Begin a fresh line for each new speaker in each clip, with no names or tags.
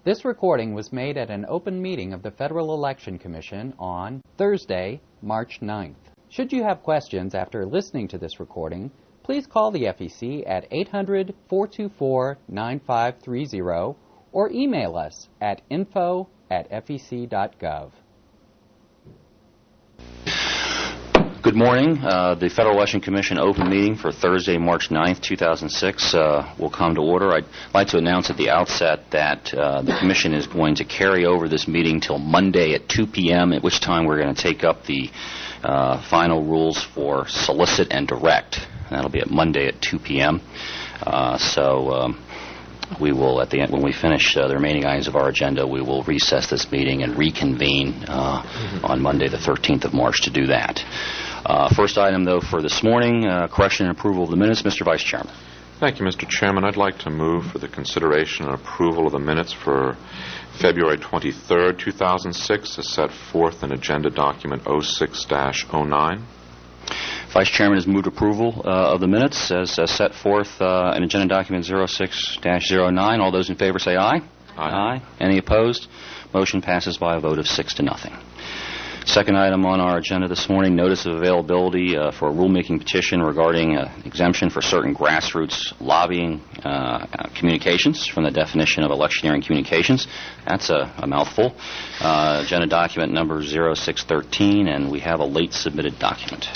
This recording was made at an open meeting of the Federal Election Commission on Thursday, March 9th. Should you have questions after listening to this recording, please call the FEC at 800-424-9530 or email us at info@fec.gov.
Good morning. The Federal Election Commission open meeting for Thursday, March 9th, 2006 will come to order. I'd like to announce at the outset that the Commission is going to carry over this meeting till Monday at 2 p.m., at which time we're going to take up the final rules for solicit and direct. That'll be at Monday at 2 p.m. We will, at the end, when we finish the remaining items of our agenda, we will recess this meeting and reconvene on Monday, the 13th of March, to do that. First item, though, for this morning, correction and approval of the minutes. Mr. Vice Chairman.
Thank you, Mr. Chairman. I'd like to move for the consideration and approval of the minutes for February 23rd, 2006, as set forth in Agenda Document 06-09.
Vice Chairman has moved approval of the minutes as set forth in Agenda Document 06-09. All those in favor say aye.
Aye.
Any opposed? Motion passes by a vote of 6-0. Second item on our agenda this morning, notice of availability for a rulemaking petition regarding exemption for certain grassroots lobbying communications from the definition of electioneering communications. That's a mouthful. Agenda document number 0613, and we have a late submitted document.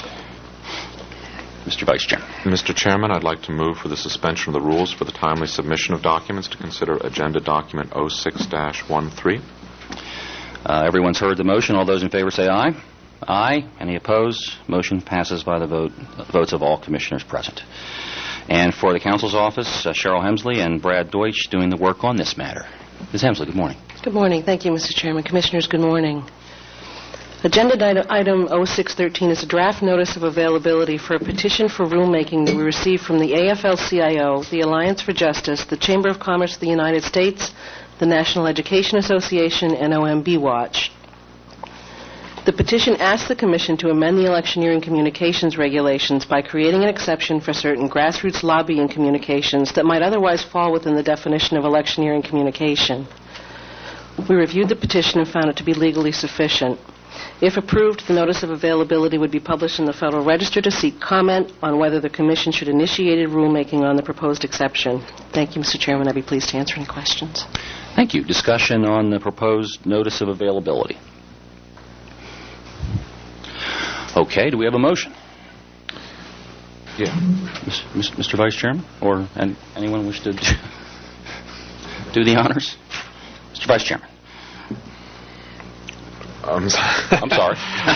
Mr. Vice Chairman.
Mr. Chairman, I'd like to move for the suspension of the rules for the timely submission of documents to consider Agenda Document 06-13.
Everyone's heard the motion. All those in favor say aye. Aye. Any opposed? Motion passes by the votes of all commissioners present. And for the Council's office, Cheryl Hemsley and Brad Deutsch doing the work on this matter. Ms. Hemsley, good morning.
Good morning. Thank you, Mr. Chairman. Commissioners, good morning. Agenda item 0613 is a draft notice of availability for a petition for rulemaking that we received from the AFL-CIO, the Alliance for Justice, the Chamber of Commerce of the United States, the National Education Association, and OMB Watch. The petition asks the Commission to amend the electioneering communications regulations by creating an exception for certain grassroots lobbying communications that might otherwise fall within the definition of electioneering communication. We reviewed the petition and found it to be legally sufficient. If approved, the notice of availability would be published in the Federal Register to seek comment on whether the Commission should initiate rulemaking on the proposed exception. Thank you, Mr. Chairman. I'd be pleased to answer any questions.
Thank you. Discussion on the proposed notice of availability. Okay. Do we have a motion?
Yeah.
Mr. Vice Chairman? Or anyone wish to do the honors? Mr. Vice Chairman. I'm sorry.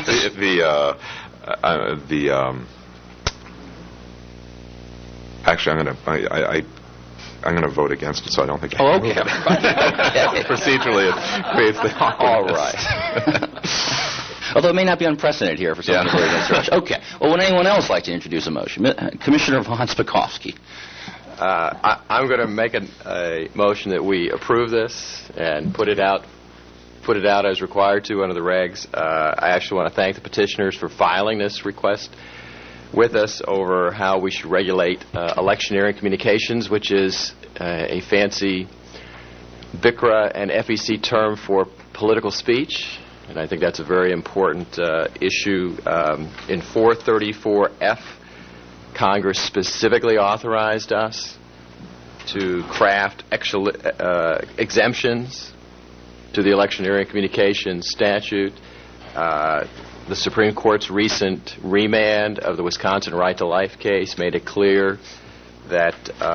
Actually, I'm going to vote against it, so I don't think.
Oh, okay.
Procedurally, it creates the awkwardness.
All right. Although it may not be unprecedented here for someone to vote against the rush. Okay. Well, would anyone else like to introduce a motion? Commissioner Von Spakovsky.
I'm going to make a motion that we approve this and put it out as required to under the regs. I actually want to thank the petitioners for filing this request with us over how we should regulate electioneering communications, which is a fancy BICRA and FEC term for political speech. And I think that's a very important issue. In 434F, Congress specifically authorized us to craft exemptions to the electioneering communications statute. The Supreme Court's recent remand of the Wisconsin Right to Life case made it clear that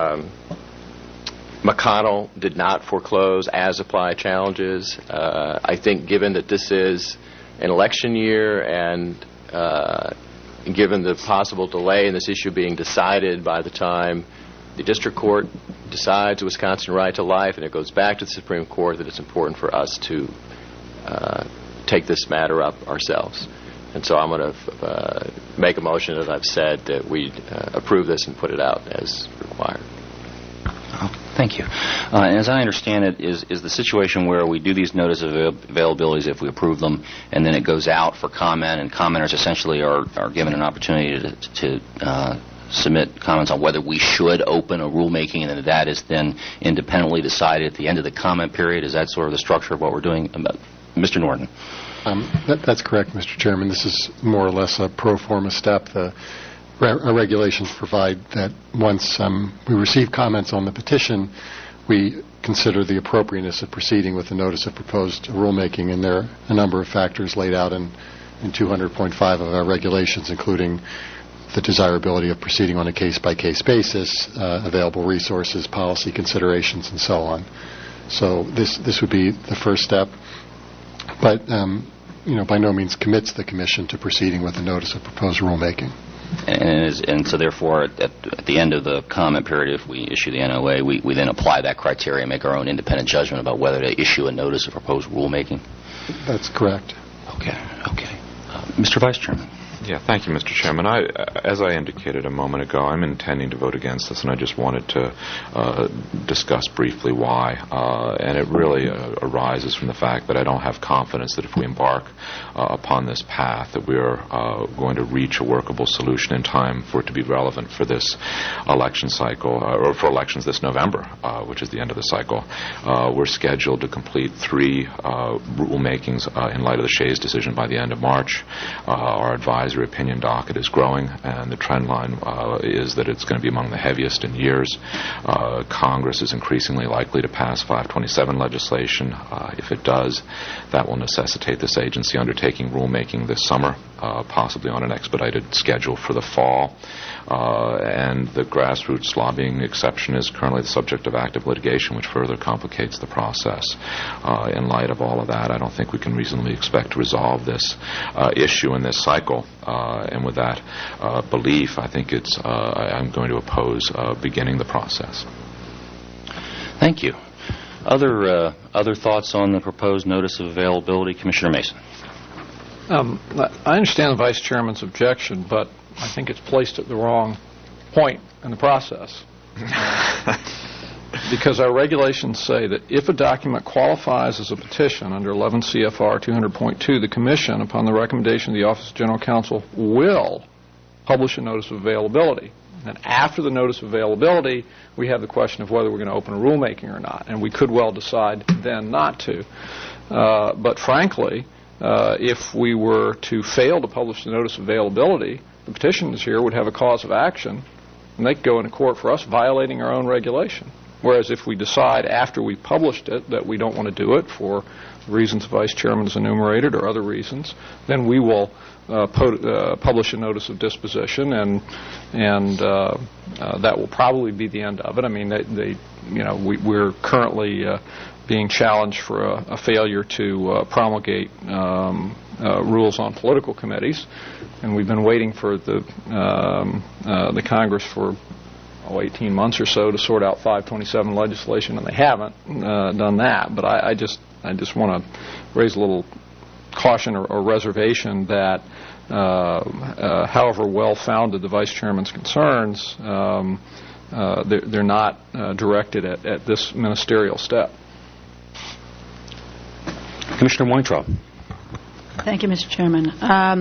McConnell did not foreclose as-applied challenges. I think given that this is an election year and given the possible delay in this issue being decided by the time the district court decides the Wisconsin Right to Life and it goes back to the Supreme Court, that it's important for us to take this matter up ourselves. And so I'm going to make a motion, as I've said, that we approve this and put it out as required.
Thank you. As I understand it, is the situation where we do these notice of availabilities if we approve them, and then it goes out for comment, and commenters essentially are given an opportunity to submit comments on whether we should open a rulemaking, and then that is then independently decided at the end of the comment period? Is that sort of the structure of what we're doing? Mr. Norton.
That's correct, Mr. Chairman. This is more or less a pro forma step. Our regulations provide that once we receive comments on the petition, we consider the appropriateness of proceeding with the notice of proposed rulemaking, and there are a number of factors laid out in 200.5 of our regulations, including the desirability of proceeding on a case-by-case basis, available resources, policy considerations, and so on. So this would be the first step, but by no means commits the Commission to proceeding with the notice of proposed rulemaking.
And so therefore, at the end of the comment period, if we issue the NOA, we then apply that criteria and make our own independent judgment about whether to issue a notice of proposed rulemaking?
That's correct.
Okay. Mr. Vice Chairman.
Yeah, thank you, Mr. Chairman. As I indicated a moment ago, I'm intending to vote against this, and I just wanted to discuss briefly why. And it really arises from the fact that I don't have confidence that if we embark upon this path, that we are going to reach a workable solution in time for it to be relevant for this election cycle, or for elections this November, which is the end of the cycle. We're scheduled to complete 3 rulemakings in light of the Shays decision by the end of March. Our advisory opinion docket is growing, and the trend line is that it's going to be among the heaviest in years. Congress is increasingly likely to pass 527 legislation. If it does, that will necessitate this agency undertaking rulemaking this summer, possibly on an expedited schedule for the fall. And the grassroots lobbying exception is currently the subject of active litigation, which further complicates the process. In light of all of that, I don't think we can reasonably expect to resolve this issue in this cycle. And with that belief, I think I'm going to oppose beginning the process.
Thank you. Other thoughts on the proposed notice of availability? Commissioner Mason.
I understand the Vice Chairman's objection, but I think it's placed at the wrong point in the process. Because our regulations say that if a document qualifies as a petition under 11 CFR 200.2, the Commission, upon the recommendation of the Office of General Counsel, will publish a notice of availability. And after the notice of availability, we have the question of whether we're going to open a rulemaking or not. And we could well decide then not to. But frankly, if we were to fail to publish the notice of availability, the petitioners here would have a cause of action, and they could go into court for us violating our own regulation. Whereas if we decide after we've published it that we don't want to do it for reasons the Vice Chairman has enumerated or other reasons, then we will publish a notice of disposition, and that will probably be the end of it. I mean, we're currently being challenged for a failure to promulgate rules on political committees, and we've been waiting for the Congress for 18 months or so to sort out 527 legislation, and they haven't done that. But I just want to raise a little caution or reservation that however well-founded the Vice Chairman's concerns, they're not directed at this ministerial step.
Commissioner Weintraub.
Thank you, Mr. Chairman.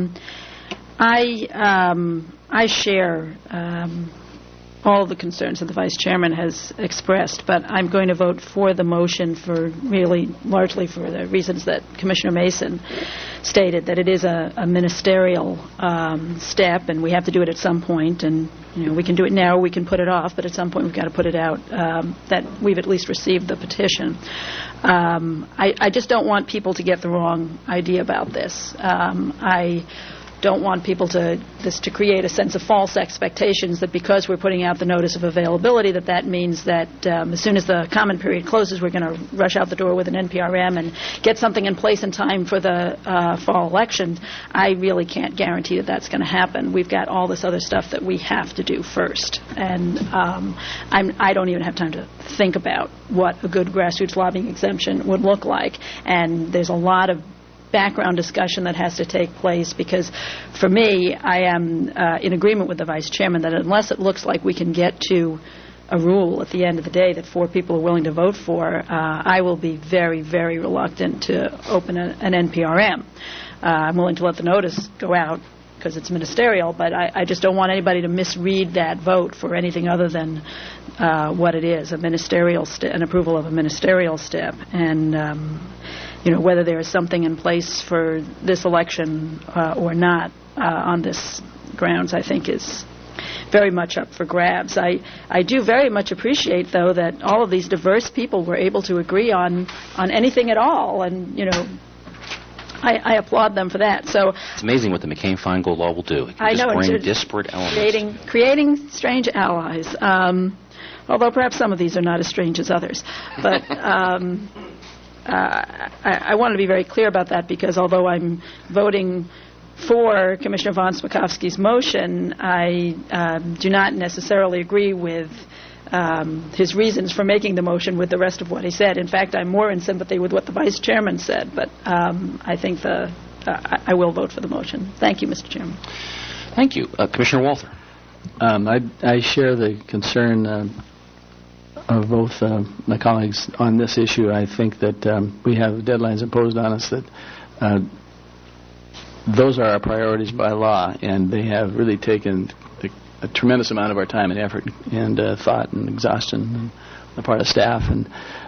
I share all the concerns that the Vice Chairman has expressed, but I'm going to vote for the motion for largely for the reasons that Commissioner Mason stated, that it is a ministerial step, and we have to do it at some point, and we can do it now, we can put it off, but at some point we've got to put it out, that we've at least received the petition. I just don't want people to get the wrong idea about this. I don't want people to create a sense of false expectations that because we're putting out the notice of availability that means that as soon as the comment period closes, we're going to rush out the door with an NPRM and get something in place in time for the fall election. I really can't guarantee that that's going to happen. We've got all this other stuff that we have to do first, and I don't even have time to think about what a good grassroots lobbying exemption would look like, and there's a lot of background discussion that has to take place, because for me, I am in agreement with the Vice Chairman that unless it looks like we can get to a rule at the end of the day that 4 people are willing to vote for, I will be very, very reluctant to open an NPRM. I'm willing to let the notice go out because it's ministerial, but I just don't want anybody to misread that vote for anything other than what it is, an approval of a ministerial step. And, whether there is something in place for this election or not on this grounds, I think is very much up for grabs. I do very much appreciate, though, that all of these diverse people were able to agree on anything at all, and, I applaud them for that. So
it's amazing what the McCain-Feingold law will do. It can just bring disparate elements. Creating
strange allies, although perhaps some of these are not as strange as others. But I want to be very clear about that, because although I'm voting for Commissioner von Spakovsky's motion, I do not necessarily agree with his reasons for making the motion with the rest of what he said. In fact, I'm more in sympathy with what the Vice Chairman said, but I think I will vote for the motion. Thank you, Mr. Chairman.
Thank you. Commissioner Walther.
I share the concern of both my colleagues on this issue. I think that we have deadlines imposed on us that those are our priorities by law, and they have really taken a tremendous amount of our time and effort and thought and exhaustion on the part of staff. And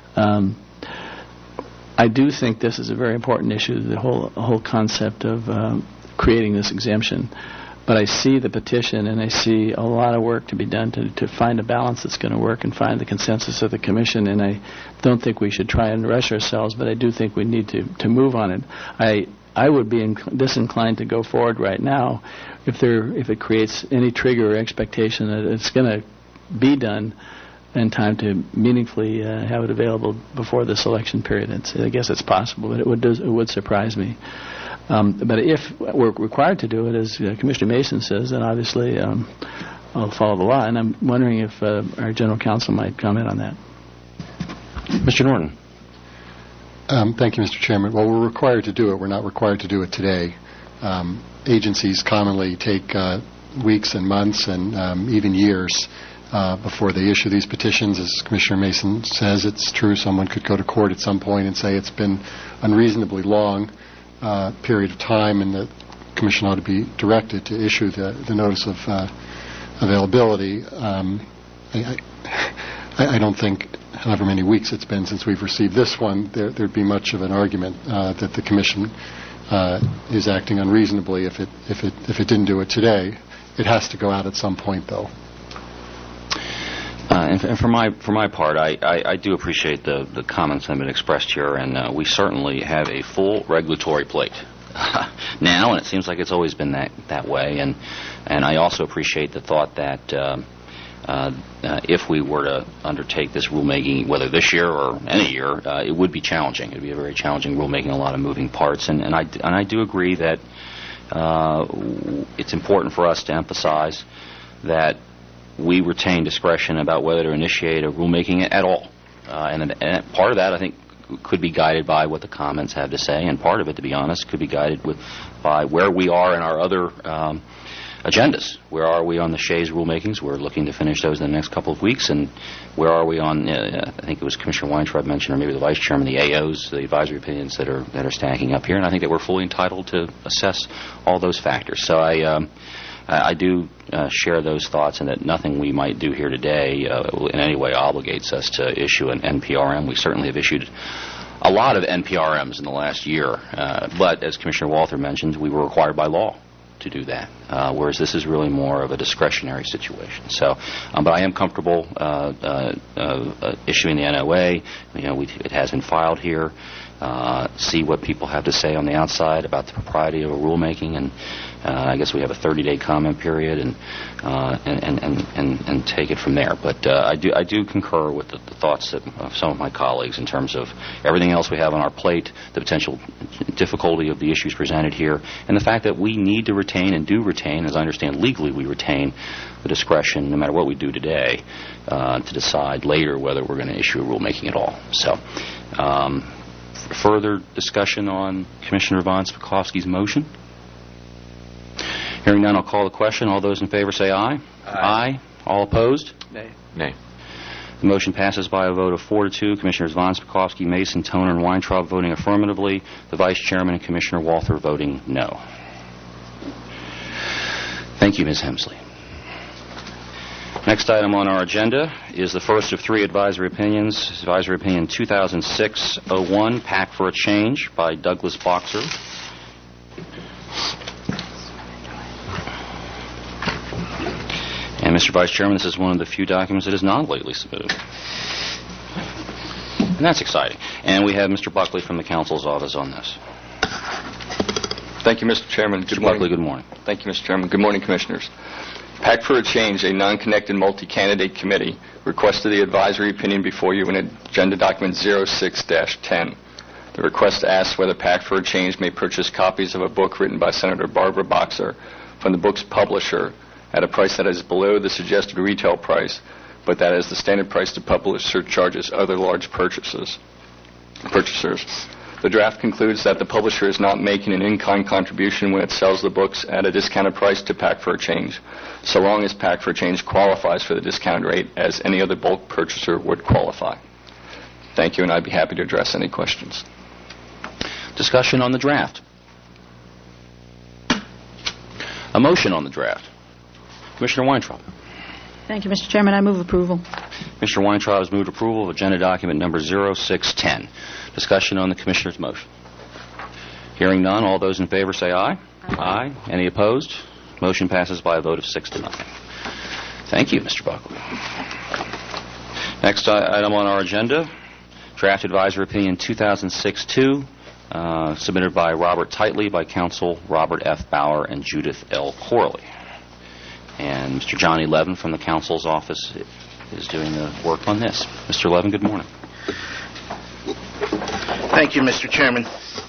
I do think this is a very important issue, the whole concept of creating this exemption. But I see the petition, and I see a lot of work to be done to find a balance that's going to work and find the consensus of the Commission. And I don't think we should try and rush ourselves, but I do think we need to move on it. I would be disinclined to go forward right now if it creates any trigger or expectation that it's going to be done in time to meaningfully have it available before this election period. I guess it's possible, but it would surprise me. But if we're required to do it, as Commissioner Mason says, then obviously I'll follow the law. And I'm wondering if our General Counsel might comment on that.
Mr. Norton.
Thank you, Mr. Chairman. Well, we're required to do it. We're not required to do it today. Agencies commonly take weeks and months and even years before they issue these petitions. As Commissioner Mason says, it's true someone could go to court at some point and say it's been unreasonably long period of time, and the Commission ought to be directed to issue the notice of availability. I don't think, however many weeks it's been since we've received this one, there'd be much of an argument that the Commission is acting unreasonably if it didn't do it today. It has to go out at some point, though.
And for my part, I do appreciate the comments that have been expressed here, and we certainly have a full regulatory plate now, and it seems like it's always been that way. And I also appreciate the thought that if we were to undertake this rulemaking, whether this year or any year, it would be challenging. It would be a very challenging rulemaking, a lot of moving parts. And I do agree that it's important for us to emphasize that we retain discretion about whether to initiate a rulemaking at all. And part of that, I think, could be guided by what the comments have to say, and part of it, to be honest, could be guided by where we are in our other agendas. Where are we on the Shays rulemakings? We're looking to finish those in the next couple of weeks. And where are we on, I think it was Commissioner Weintraub mentioned, or maybe the Vice Chairman, the AOs, the advisory opinions that are stacking up here. And I think that we're fully entitled to assess all those factors. So I do share those thoughts, and that nothing we might do here today in any way obligates us to issue an NPRM. We certainly have issued a lot of NPRMs in the last year. But as Commissioner Walther mentioned, we were required by law to do that, whereas this is really more of a discretionary situation. So, but I am comfortable issuing the NOA. It has been filed here. See what people have to say on the outside about the propriety of a rulemaking, and I guess we have a 30-day comment period, and take it from there. But I do concur with the thoughts of some of my colleagues in terms of everything else we have on our plate, the potential difficulty of the issues presented here, and the fact that we need to retain and do retain, as I understand legally, we retain the discretion, no matter what we do today, to decide later whether we're going to issue a rulemaking at all. So. Further discussion on Commissioner von Spakovsky's motion? Hearing none, I'll call the question. All those in favor say aye. Aye. All opposed?
Nay. Nay.
The motion passes by a vote of 4-2. Commissioners von Spakovsky, Mason, Toner, and Weintraub voting affirmatively. The Vice Chairman and Commissioner Walther voting no. Thank you, Ms. Hemsley. Next item on our agenda is the first of three advisory opinions. Advisory Opinion 2006-01, PAC for a Change by Douglas Boxer. And Mr. Vice Chairman, this is one of the few documents that is not lately submitted. And that's exciting. And we have Mr. Buckley from the Council's office on this.
Thank you, Mr. Chairman.
Mr. Buckley, good morning.
Thank you, Mr. Chairman. Good morning, Commissioners. PAC for a Change, a non-connected multi-candidate committee, requested the advisory opinion before you in Agenda Document 06-10. The request asks whether PAC for a Change may purchase copies of a book written by Senator Barbara Boxer from the book's publisher at a price that is below the suggested retail price, but that is the standard price the publisher charges other large purchasers. The draft concludes that the publisher is not making an in-kind contribution when it sells the books at a discounted price to PAC for a Change, so long as PAC for a Change qualifies for the discounted rate as any other bulk purchaser would qualify. Thank you, and I'd be happy to address any questions.
Discussion on the draft. A motion on the draft. Commissioner Weintraub.
Thank you, Mr. Chairman. I move approval.
Mr. Weintraub has moved approval of Agenda Document number 0610. Discussion on the Commissioner's motion. Hearing none, all those in favor say aye. Aye. Any opposed? Motion passes by a vote of 6-0. Thank you, Mr. Buckley. Next item on our agenda, Draft Advisory Opinion 2006-2, submitted by Robert Titley by Counsel Robert F. Bauer and Judith L. Corley. And Mr. Johnny Levin from the Council's office is doing the work on this. Mr. Levin, good morning.
Thank you, Mr. Chairman.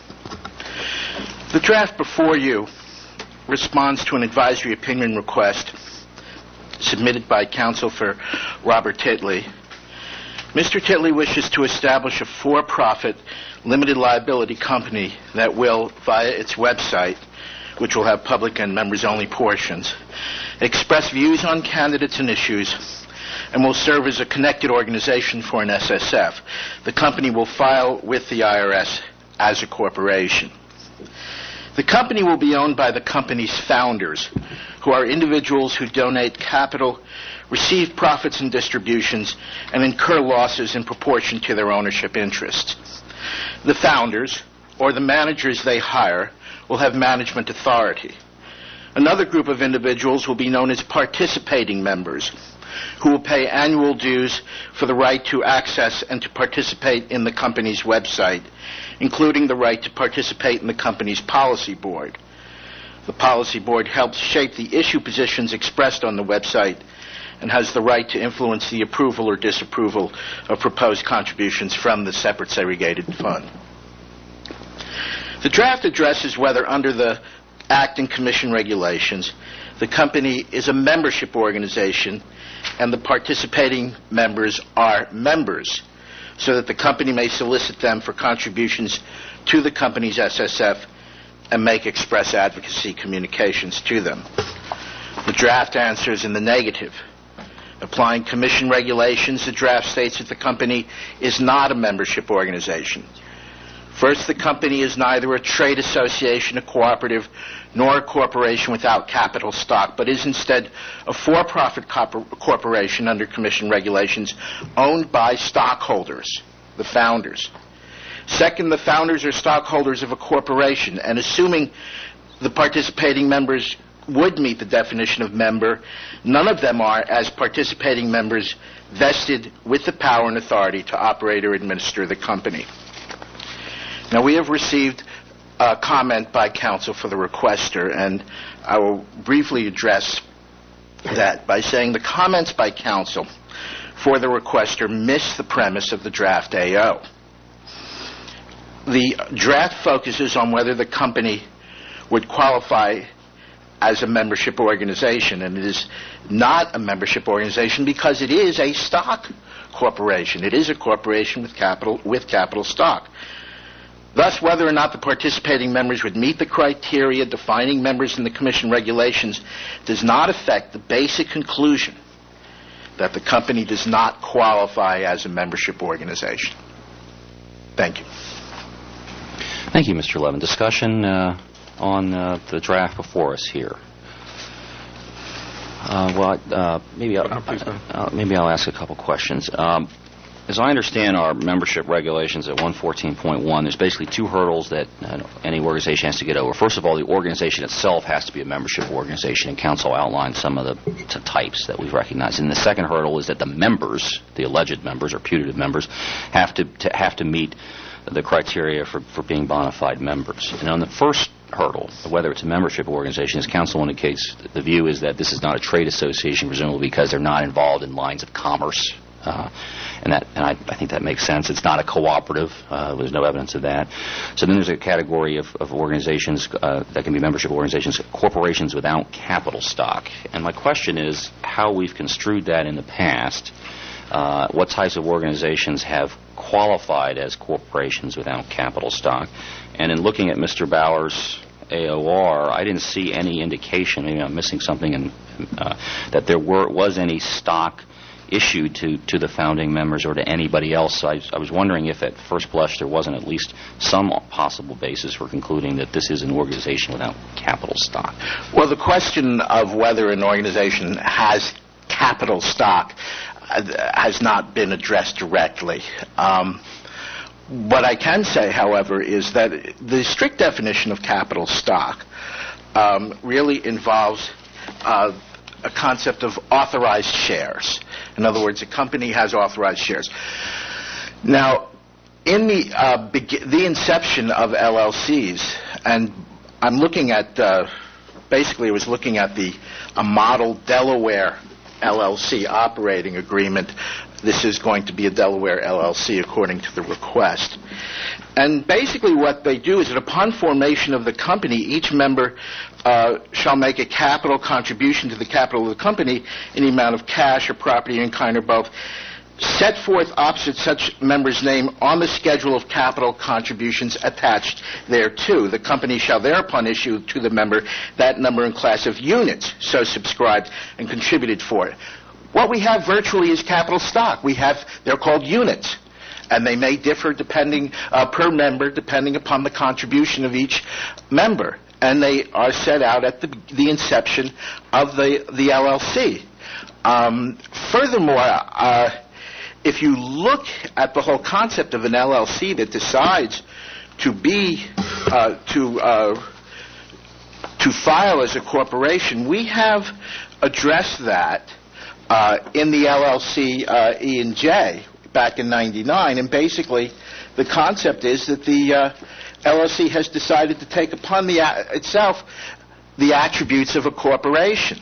The draft before you responds to an advisory opinion request submitted by counsel for Robert Titley. Mr. Titley wishes to establish a for-profit limited liability company that will, via its website, which will have public and members-only portions, express views on candidates and issues, and will serve as a connected organization for an SSF. The company will file with the IRS as a corporation. The company will be owned by the company's founders, who are individuals who donate capital, receive profits and distributions, and incur losses in proportion to their ownership interests. The founders, or the managers they hire, will have management authority. Another group of individuals will be known as participating members, who will pay annual dues for the right to access and to participate in the company's website, including the right to participate in the company's policy board. The policy board helps shape the issue positions expressed on the website and has the right to influence the approval or disapproval of proposed contributions from the separate segregated fund. The draft addresses whether under the Act and Commission regulations, the company is a membership organization and the participating members are members, so that the company may solicit them for contributions to the company's SSF and make express advocacy communications to them. The draft answers in the negative. Applying Commission regulations, the draft states that the company is not a membership organization. First, the company is neither a trade association, a cooperative, nor a corporation without capital stock, but is instead a for-profit corporation under Commission regulations owned by stockholders, the founders. Second, the founders are stockholders of a corporation, and assuming the participating members would meet the definition of member, none of them are, as participating members, vested with the power and authority to operate or administer the company. Now, we have received a comment by counsel for the requester, and I will briefly address that by saying the comments by counsel for the requester miss the premise of the draft AO. The draft focuses on whether the company would qualify as a membership organization, and it is not a membership organization because it is a stock corporation. It is a corporation with capital stock. Thus, whether or not the participating members would meet the criteria defining members in the Commission regulations does not affect the basic conclusion that the company does not qualify as a membership organization. Thank you.
Thank you, Mr. Levin. Discussion on the draft before us here. Maybe I'll ask a couple questions. As I understand our membership regulations at 114.1, there's basically two hurdles that any organization has to get over. First of all, the organization itself has to be a membership organization, and Council outlined some of the types that we've recognized. And the second hurdle is that the members, the alleged members or putative members, have to meet the criteria for being bona fide members. And on the first hurdle, whether it's a membership organization, as Council indicates, the view is that this is not a trade association, presumably because they're not involved in lines of commerce. And I think that makes sense. It's not a cooperative. There's no evidence of that. So then there's a category of organizations that can be membership organizations, corporations without capital stock. And my question is how we've construed that in the past. What types of organizations have qualified as corporations without capital stock? And in looking at Mr. Bauer's AOR, I didn't see any indication, maybe I'm missing something, that there was any stock issued to the founding members or to anybody else. So I was wondering if at first blush there wasn't at least some possible basis for concluding that this is an organization without capital stock.
Well, the question of whether an organization has capital stock has not been addressed directly. What I can say, however, is that the strict definition of capital stock really involves a concept of authorized shares. In other words, a company has authorized shares. Now, in the inception of LLCs, and I'm looking at, basically I was looking at a model Delaware LLC operating agreement. This is going to be a Delaware LLC according to the request. And basically what they do is that upon formation of the company, each member shall make a capital contribution to the capital of the company in the amount of cash or property in kind or both, set forth opposite such member's name on the schedule of capital contributions attached thereto. The company shall thereupon issue to the member that number and class of units so subscribed and contributed for it. What we have virtually is capital stock. They're called units, and they may differ depending per member, depending upon the contribution of each member. And they are set out at the inception of the LLC. Furthermore, if you look at the whole concept of an LLC that decides to file as a corporation, we have addressed that in the LLC E&J back in '99, and basically the concept is that the LLC has decided to take upon itself the attributes of a corporation,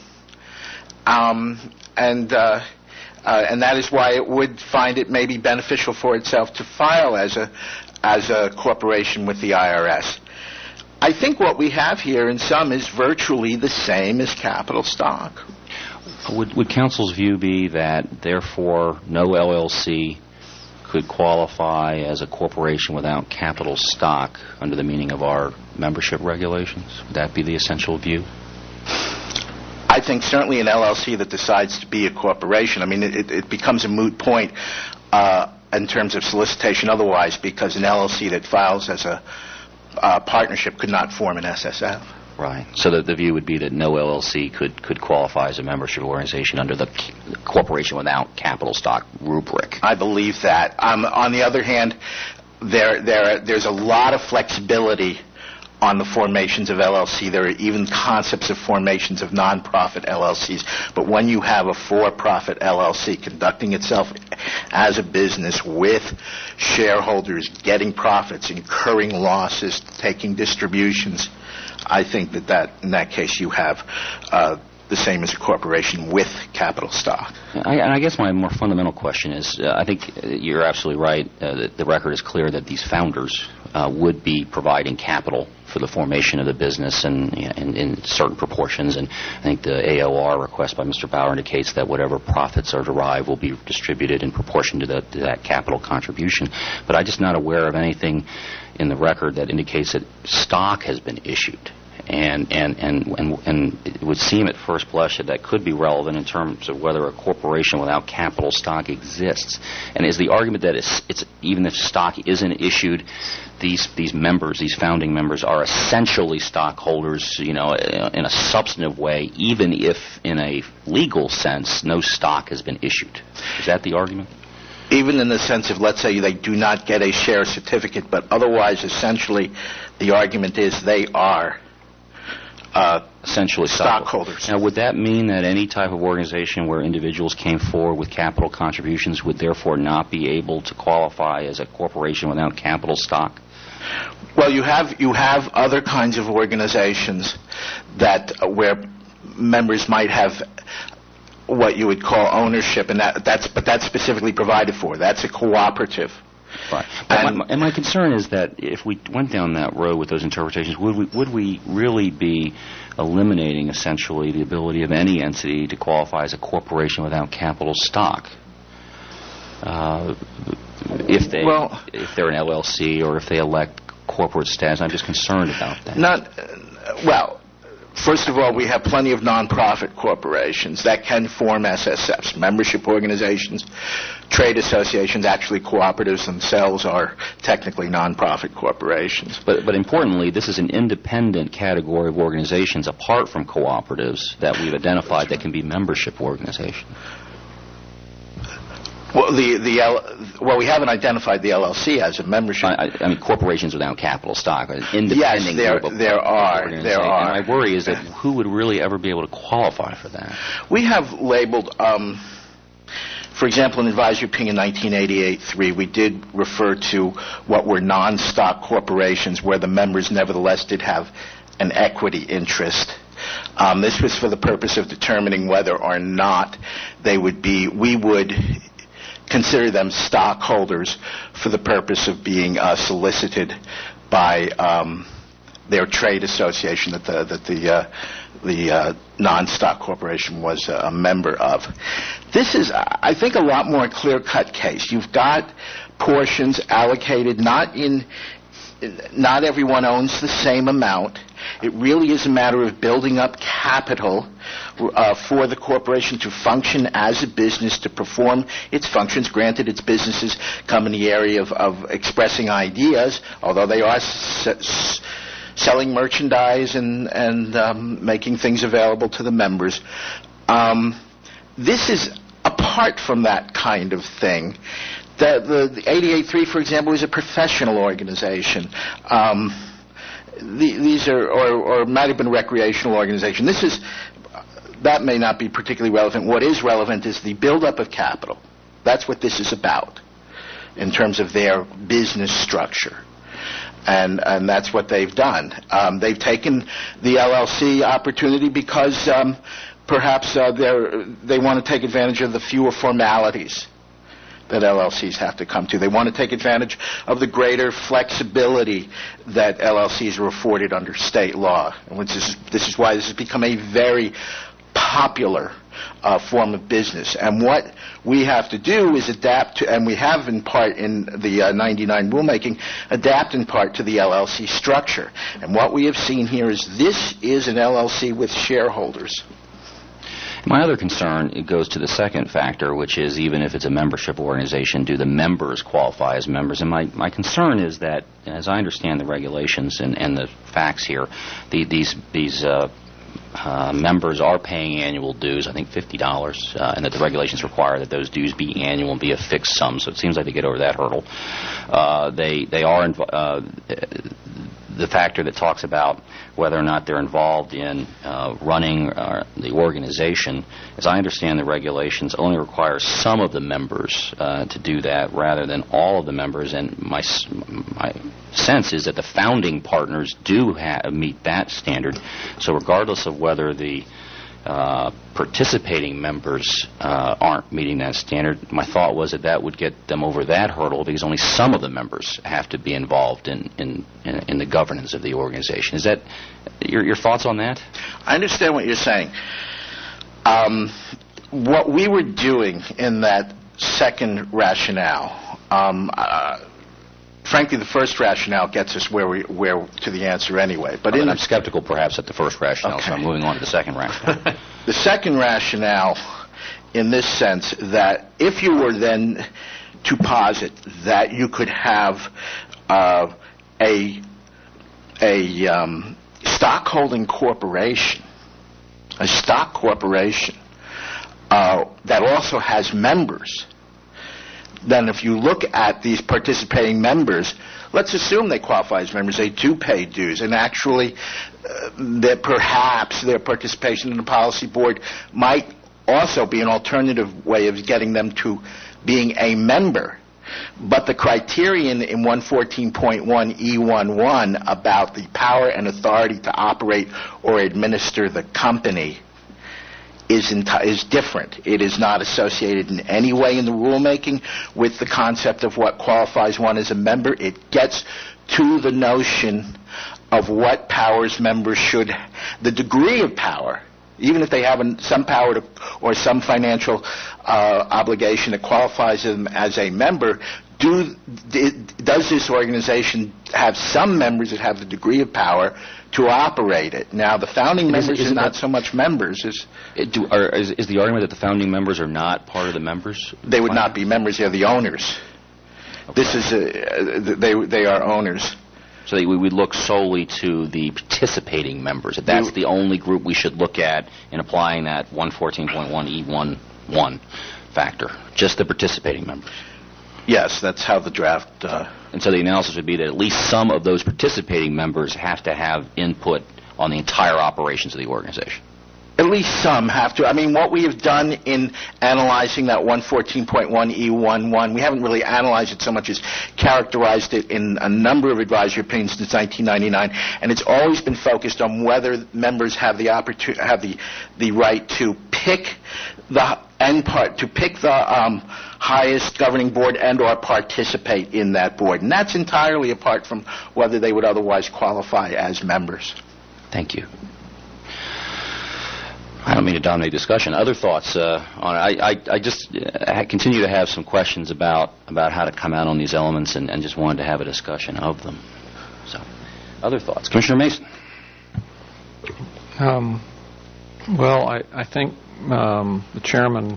and that is why it would find it maybe beneficial for itself to file as a corporation with the IRS. I think what we have here in sum is virtually the same as capital stock.
Would Council's view be that, therefore, no LLC could qualify as a corporation without capital stock under the meaning of our membership regulations? Would that be the essential view?
I think certainly an LLC that decides to be a corporation, I mean, it becomes a moot point in terms of solicitation otherwise, because an LLC that files as a partnership could not form an SSF.
Right. So the view would be that no LLC could qualify as a membership organization under the corporation without capital stock rubric.
I believe that. On the other hand, there's a lot of flexibility on the formations of LLC. There are even concepts of formations of non-profit LLCs. But when you have a for-profit LLC conducting itself as a business with shareholders getting profits, incurring losses, taking distributions, I think that in that case you have the same as a corporation with capital stock.
And I guess my more fundamental question is, I think you're absolutely right. The record is clear that these founders would be providing capital for the formation of the business and in certain proportions. And I think the AOR request by Mr. Bauer indicates that whatever profits are derived will be distributed in proportion to that capital contribution. But I'm just not aware of anything in the record that indicates that stock has been issued. And it would seem at first blush that could be relevant in terms of whether a corporation without capital stock exists. And is the argument that it's even if stock isn't issued, these members, these founding members, are essentially stockholders, in a substantive way, even if in a legal sense no stock has been issued? Is that the argument?
Even in the sense of, let's say, they do not get a share certificate, but otherwise, essentially, the argument is they are
essentially
stockholders.
Now, would that mean that any type of organization where individuals came forward with capital contributions would therefore not be able to qualify as a corporation without capital stock?
Well, you have other kinds of organizations that where members might have what you would call ownership, and that's specifically provided for. That's a cooperative.
Right. And my concern is that if we went down that road with those interpretations, would we really be eliminating essentially the ability of any entity to qualify as a corporation without capital stock? If they're an LLC or if they elect corporate status, I'm just concerned about that.
First of all, we have plenty of nonprofit corporations that can form SSFs, membership organizations, trade associations. Actually, cooperatives themselves are technically nonprofit corporations.
But importantly, this is an independent category of organizations apart from cooperatives that we've identified that can be membership organizations.
Well, we haven't identified the LLC as a membership.
I mean, corporations without capital stock, an independent
group of there are.
And my worry is that who would really ever be able to qualify for that?
We have labeled, for example, in Advisory Opinion 1988-3, we did refer to what were non-stock corporations where the members nevertheless did have an equity interest. This was for the purpose of determining whether or not we would consider them stockholders for the purpose of being solicited by their trade association that the non-stock corporation was a member of. This is, I think, a lot more clear-cut case. You've got portions allocated, not everyone owns the same amount. It really is a matter of building up capital for the corporation to function as a business, to perform its functions. Granted, its businesses come in the area of expressing ideas, although they are selling merchandise and making things available to the members. This is apart from that kind of thing. The 88.3, for example, is a professional organization. These are, or might have been a recreational organization. That may not be particularly relevant. What is relevant is the buildup of capital. That's what this is about in terms of their business structure. And that's what they've done. They've taken the LLC opportunity because perhaps they want to take advantage of the fewer formalities that LLCs have to come to. They want to take advantage of the greater flexibility that LLCs are afforded under state law. And this is why this has become a very popular form of business. And what we have to do is adapt to, and we have in part in the 99 rulemaking, adapt in part to the LLC structure. And what we have seen here is this is an LLC with shareholders.
My other concern goes to the second factor, which is even if it's a membership organization, do the members qualify as members? And my concern is that, as I understand the regulations and the facts here, these members are paying annual dues, I think $50, and that the regulations require that those dues be annual and be a fixed sum. So it seems like they get over that hurdle. They are the factor that talks about whether or not they're involved in running the organization, as I understand the regulations, only requires some of the members to do that rather than all of the members. And my sense is that the founding partners do meet that standard. So regardless of whether the participating members aren't meeting that standard, my thought was that would get them over that hurdle because only some of the members have to be involved in the governance of the organization. Is that your thoughts on that?
I understand what you're saying. What we were doing in that second rationale, frankly, the first rationale gets us where to the answer anyway. But
I'm skeptical, perhaps, at the first rationale, so I'm moving on to the second rationale.
The second rationale, in this sense, that if you were then to posit that you could have a stockholding corporation, a stock corporation that also has members, then if you look at these participating members, let's assume they qualify as members, they do pay dues, and actually that perhaps their participation in the policy board might also be an alternative way of getting them to being a member. But the criterion in 114.1E11 about the power and authority to operate or administer the company is different. It is not associated in any way in the rulemaking with the concept of what qualifies one as a member. It gets to the notion of what powers members should, the degree of power, even if they have some power to, or some financial obligation that qualifies them as a member. Does this organization have some members that have the degree of power to operate it? Now, the founding members are not so much members. Is
the argument that the founding members are not part of the members?
They would not be members. They're the owners. Okay. This is they are owners.
So we would look solely to the participating members. That's the only group we should look at in applying that 114.1E11 factor, just the participating members.
Yes, that's how the draft...
And so the analysis would be that at least some of those participating members have to have input on the entire operations of the organization.
At least some have to. I mean, what we have done in analyzing that 114.1E11, we haven't really analyzed it so much as characterized it in a number of advisory opinions since 1999, and it's always been focused on whether members have the right to pick the highest governing board and/or participate in that board, and that's entirely apart from whether they would otherwise qualify as members.
Thank you. I don't mean to dominate discussion. Other thoughts on it? I just continue to have some questions about how to come out on these elements, and just wanted to have a discussion of them. So, other thoughts? Commissioner Mason.
Well, I think the chairman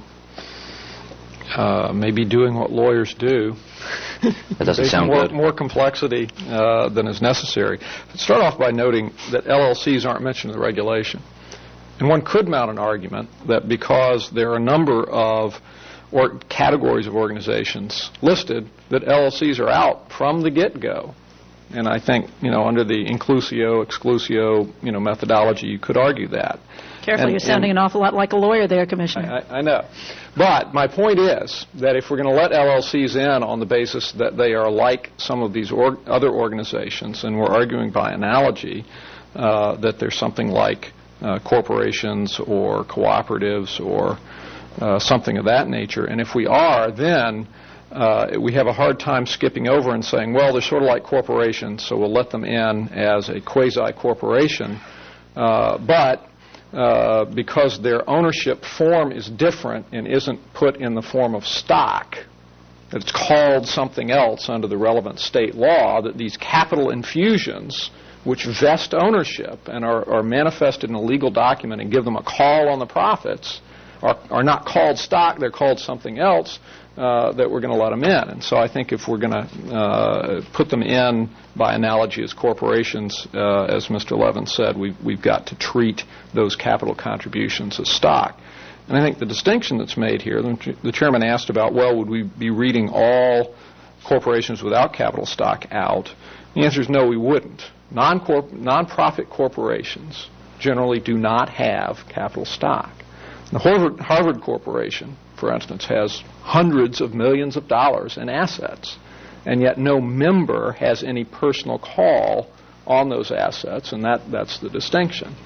may be doing what lawyers do.
That doesn't sound good.
More complexity than is necessary. Let's start off by noting that LLCs aren't mentioned in the regulation. And one could mount an argument that because there are a number of categories of organizations listed, that LLCs are out from the get-go. And I think, under the inclusio, exclusio, methodology, you could argue that.
Careful, you're sounding an awful lot like a lawyer there, Commissioner.
I know. But my point is that if we're going to let LLCs in on the basis that they are like some of these other organizations, and we're arguing by analogy that there's something like corporations or cooperatives or something of that nature, and if we are, then we have a hard time skipping over and saying, well, they're sort of like corporations, so we'll let them in as a quasi-corporation, but because their ownership form is different and isn't put in the form of stock, that it's called something else under the relevant state law, that these capital infusions, which vest ownership and are manifested in a legal document and give them a call on the profits, are not called stock, they're called something else, that we're going to let them in. And so I think if we're going to put them in by analogy as corporations, as Mr. Levin said, we've got to treat those capital contributions as stock. And I think the distinction that's made here, the chairman asked about, well, would we be reading all corporations without capital stock out? The answer is no, we wouldn't. Non-profit corporations generally do not have capital stock. The Harvard Corporation, for instance, has hundreds of millions of dollars in assets, and yet no member has any personal call on those assets, and that's the distinction.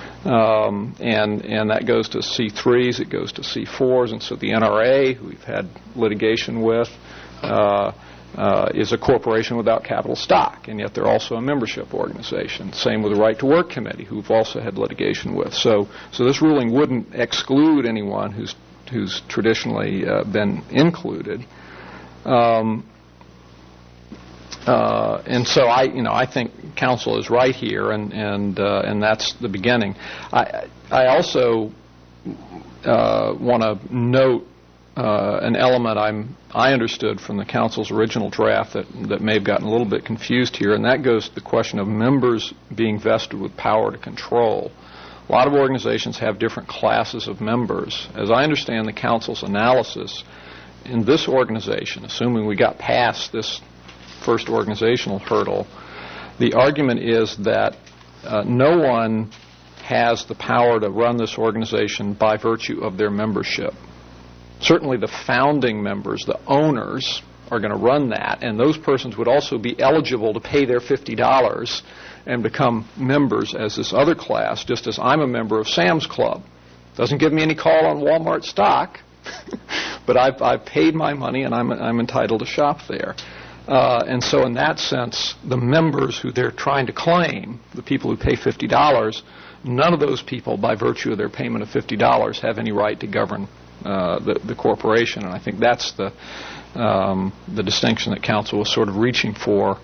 And that goes to C3s, it goes to C4s, and so the NRA, who we've had litigation with, is a corporation without capital stock, and yet they're also a membership organization. Same with the Right to Work Committee, who we've also had litigation with. So this ruling wouldn't exclude anyone who's traditionally been included. And so I think council is right here, and that's the beginning. I also want to note an element I understood from the council's original draft that may have gotten a little bit confused here, and that goes to the question of members being vested with power to control. A lot of organizations have different classes of members. As I understand the council's analysis, in this organization, assuming we got past this first organizational hurdle, the argument is that no one has the power to run this organization by virtue of their membership. Certainly the founding members, the owners, are going to run that, and those persons would also be eligible to pay their $50 and become members as this other class, just as I'm a member of Sam's Club. Doesn't give me any call on Walmart stock, but I've paid my money and I'm entitled to shop there. And so in that sense, the members who they're trying to claim, the people who pay $50, none of those people, by virtue of their payment of $50, have any right to govern the corporation. And I think that's the distinction that council was sort of reaching for,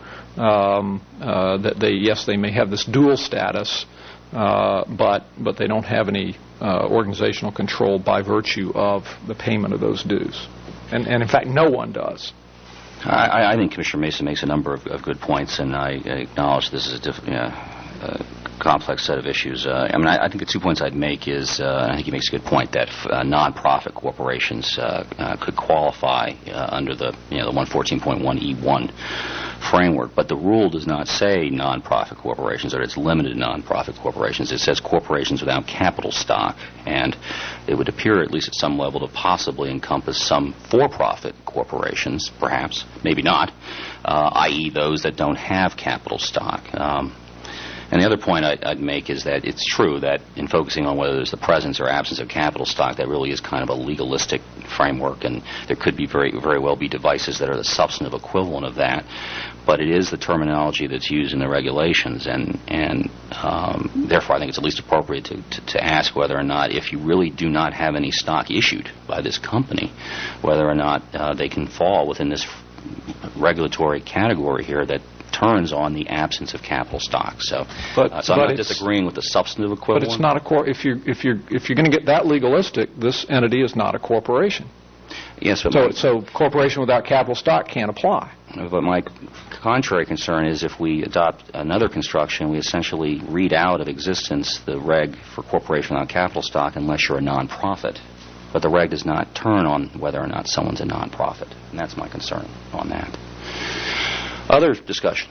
that they may have this dual status, but they don't have any organizational control by virtue of the payment of those dues. And in fact, no one does.
I think Commissioner Mason makes a number of good points, and I acknowledge this is a complex set of issues. I think the 2 points I'd make is, I think he makes a good point, that non-profit corporations could qualify under the 114.1E1 framework, but the rule does not say non-profit corporations, or it's limited to non-profit corporations. It says corporations without capital stock, and it would appear, at least at some level, to possibly encompass some for-profit corporations, perhaps, maybe not, i.e. those that don't have capital stock. And the other point I'd make is that it's true that in focusing on whether there's the presence or absence of capital stock, that really is kind of a legalistic framework, and there could be very, very well be devices that are the substantive equivalent of that. But it is the terminology that's used in the regulations, and therefore I think it's at least appropriate to ask whether or not, if you really do not have any stock issued by this company, whether or not they can fall within this regulatory category here that turns on the absence of capital stock. So I'm not disagreeing with the substantive equivalent.
But it's not if you're going to get that legalistic, this entity is not a corporation.
Yes, but
so corporation without capital stock can't apply.
But my contrary concern is if we adopt another construction, we essentially read out of existence the reg for corporation without capital stock unless you're a nonprofit. But the reg does not turn on whether or not someone's a nonprofit, and that's my concern on that. Other discussion?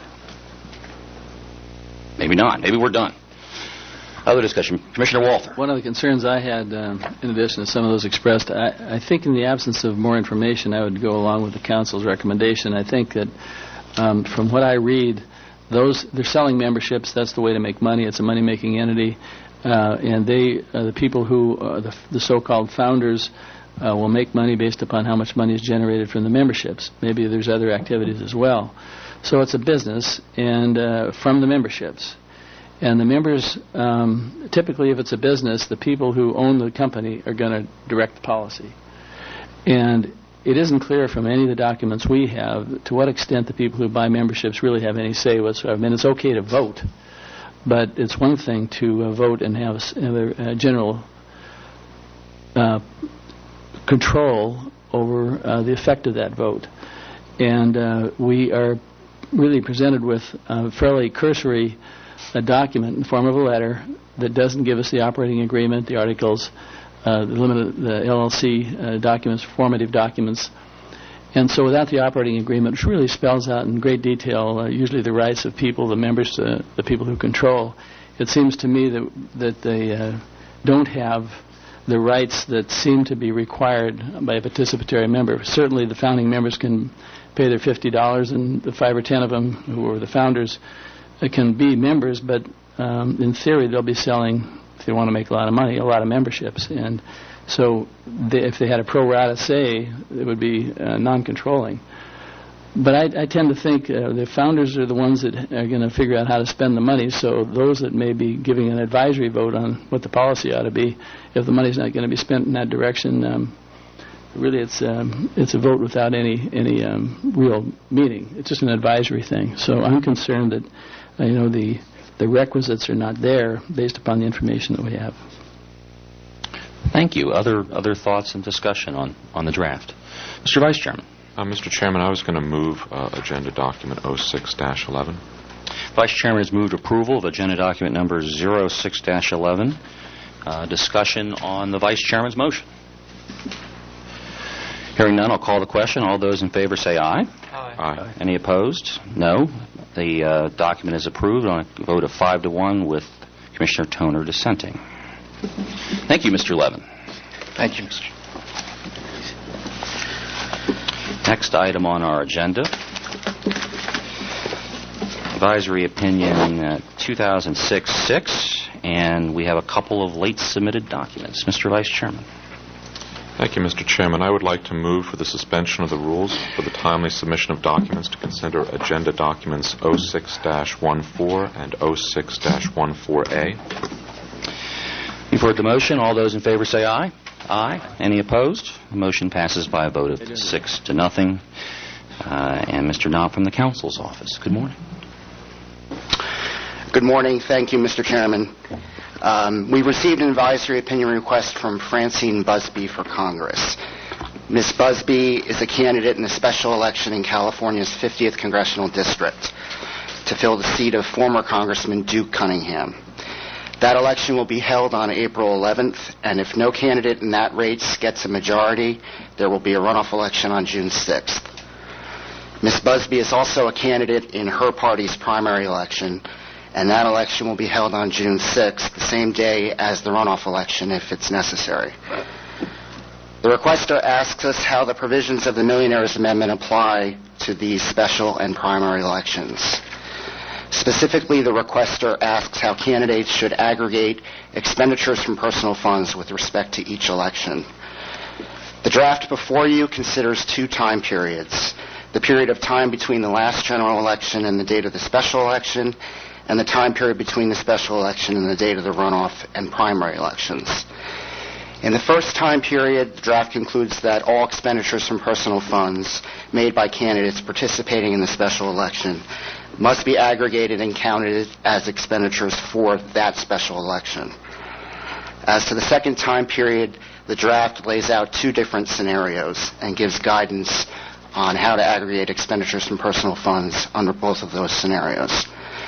Maybe not. Maybe we're done. Other discussion. Commissioner Walther.
One of the concerns I had, in addition to some of those expressed, I think in the absence of more information, I would go along with the council's recommendation. I think that from what I read, they're selling memberships. That's the way to make money. It's a money-making entity. And the people who are the so-called founders will make money based upon how much money is generated from the memberships. Maybe there's other activities as well. So it's a business and from the memberships. And the members, typically if it's a business, the people who own the company are going to direct the policy. And it isn't clear from any of the documents we have to what extent the people who buy memberships really have any say whatsoever. I mean, it's okay to vote, but it's one thing to vote and have a general control over the effect of that vote. And we are really presented with a fairly cursory document in the form of a letter that doesn't give us the operating agreement, the articles, the LLC documents, formative documents. And so without the operating agreement, which really spells out in great detail usually the rights of people, the members, the people who control, it seems to me that they don't have the rights that seem to be required by a participatory member. Certainly the founding members can pay their $50, and the 5 or 10 of them who are the founders can be members, but in theory they'll be selling, if they want to make a lot of money, a lot of memberships. And so if they had a pro rata say, it would be non-controlling. But I tend to think the founders are the ones that are going to figure out how to spend the money, so those that may be giving an advisory vote on what the policy ought to be, if the money's not going to be spent in that direction, really it's a vote without any real meaning. It's just an advisory thing. So I'm concerned that the requisites are not there based upon the information that we have.
Thank you. Other thoughts and discussion on the draft? Mr. Vice Chairman.
Mr. Chairman, I was going to move Agenda Document 06-11.
Vice Chairman has moved approval of Agenda Document number 06-11. Discussion on the Vice Chairman's motion. Hearing none, I'll call the question. All those in favor say aye.
Aye.
Any opposed? No. The document is approved on a vote of 5-1 with Commissioner Toner dissenting. Thank you, Mr. Levin.
Thank you, Mr.
Next item on our agenda, Advisory Opinion 2006-6, and we have a couple of late submitted documents. Mr. Vice Chairman.
Thank you, Mr. Chairman. I would like to move for the suspension of the rules for the timely submission of documents to consider Agenda Documents 06-14 and 06-14A.
You've heard the motion. All those in favor say aye. Aye. Any opposed? The motion passes by a vote of 6-0. And Mr. Knopf from the Council's office. Good morning.
Good morning. Thank you, Mr. Chairman. We received an advisory opinion request from Francine Busby for Congress. Ms. Busby is a candidate in a special election in California's 50th Congressional District to fill the seat of former Congressman Duke Cunningham. That election will be held on April 11th, and if no candidate in that race gets a majority, there will be a runoff election on June 6th. Ms. Busby is also a candidate in her party's primary election, and that election will be held on June 6th, the same day as the runoff election if it's necessary. The requester asks us how the provisions of the Millionaires Amendment apply to these special and primary elections. Specifically, the requester asks how candidates should aggregate expenditures from personal funds with respect to each election. The draft before you considers two time periods: the period of time between the last general election and the date of the special election, and the time period between the special election and the date of the runoff and primary elections. In the first time period, the draft concludes that all expenditures from personal funds made by candidates participating in the special election must be aggregated and counted as expenditures for that special election. As to the second time period, the draft lays out two different scenarios and gives guidance on how to aggregate expenditures from personal funds under both of those scenarios.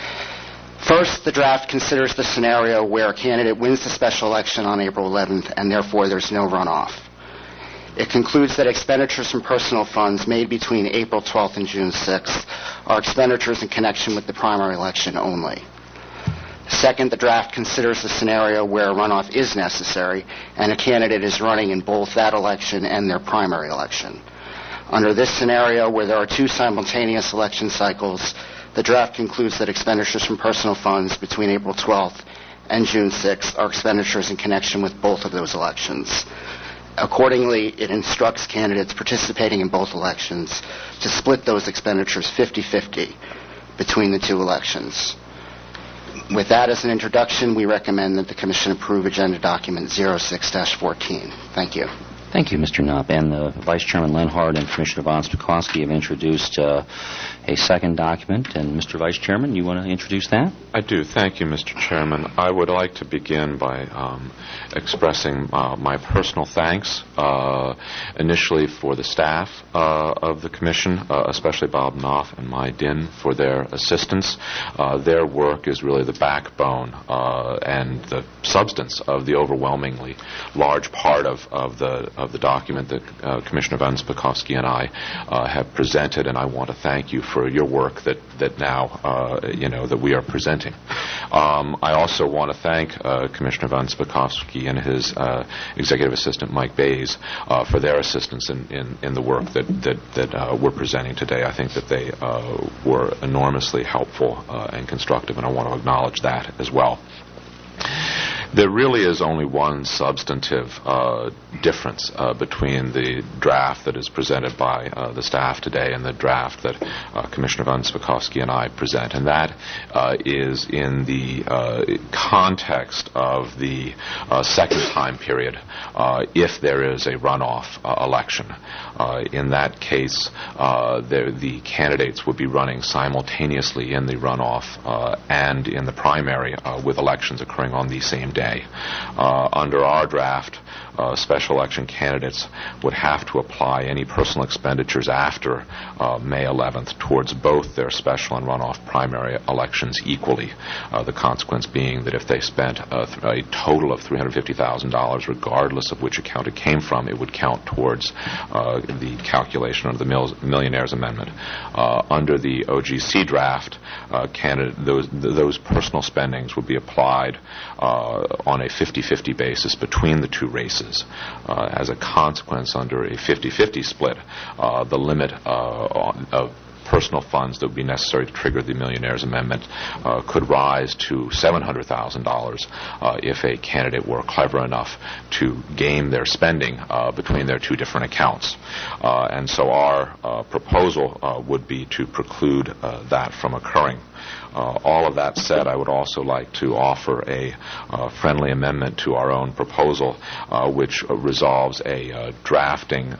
First, the draft considers the scenario where a candidate wins the special election on April 11th and therefore there's no runoff. It concludes that expenditures from personal funds made between April 12th and June 6th are expenditures in connection with the primary election only. Second, the draft considers the scenario where a runoff is necessary and a candidate is running in both that election and their primary election. Under this scenario, where there are two simultaneous election cycles, the draft concludes that expenditures from personal funds between April 12th and June 6th are expenditures in connection with both of those elections. Accordingly, it instructs candidates participating in both elections to split those expenditures 50-50 between the two elections. With that as an introduction, we recommend that the Commission approve Agenda Document 06-14. Thank you.
Thank you, Mr. Knopp. And Vice Chairman Lenhard and Commissioner Von Spakovsky have introduced a second document. And Mr. Vice Chairman, you want to introduce that?
I do. Thank you, Mr. Chairman. I would like to begin by expressing my personal thanks initially for the staff of the Commission, especially Bob Knopf and Mai Din, for their assistance. Their work is really the backbone and the substance of the overwhelmingly large part of the document that Commissioner Von Spakovsky and I have presented, and I want to thank you for your work that now that we are presenting. I also want to thank Commissioner Von Spakovsky and his executive assistant Mike Bays for their assistance in the work that we're presenting today. I think that they were enormously helpful and constructive, and I want to acknowledge that as well. There really is only one substantive difference between the draft that is presented by the staff today and the draft that Commissioner von Spakovsky and I present, and that is in the context of the second time period if there is a runoff election. In that case, the candidates would be running simultaneously in the runoff and in the primary with elections occurring on the same day. Under our draft, special election candidates would have to apply any personal expenditures after May 11th towards both their special and runoff primary elections equally. The consequence being that if they spent a total of $350,000, regardless of which account it came from, it would count towards the calculation under the Millionaire's Amendment. Under the OGC draft, those personal spendings would be applied on a 50-50 basis between the two races. As a consequence, under a 50-50 split, the limit of personal funds that would be necessary to trigger the Millionaire's Amendment could rise to $700,000 if a candidate were clever enough to game their spending between their two different accounts. And so our proposal would be to preclude that from occurring. All of that said, I would also like to offer a friendly amendment to our own proposal, which resolves a drafting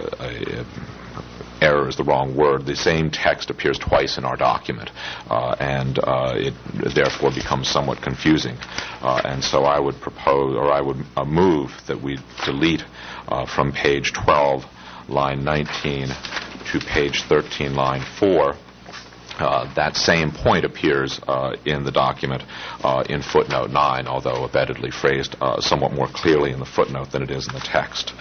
error is the wrong word. The same text appears twice in our document, and it therefore becomes somewhat confusing. And so I would propose, or I would move that we delete from page 12, line 19, to page 13, line 4. That same point appears in the document in footnote 9, although abetedly phrased somewhat more clearly in the footnote than it is in the text.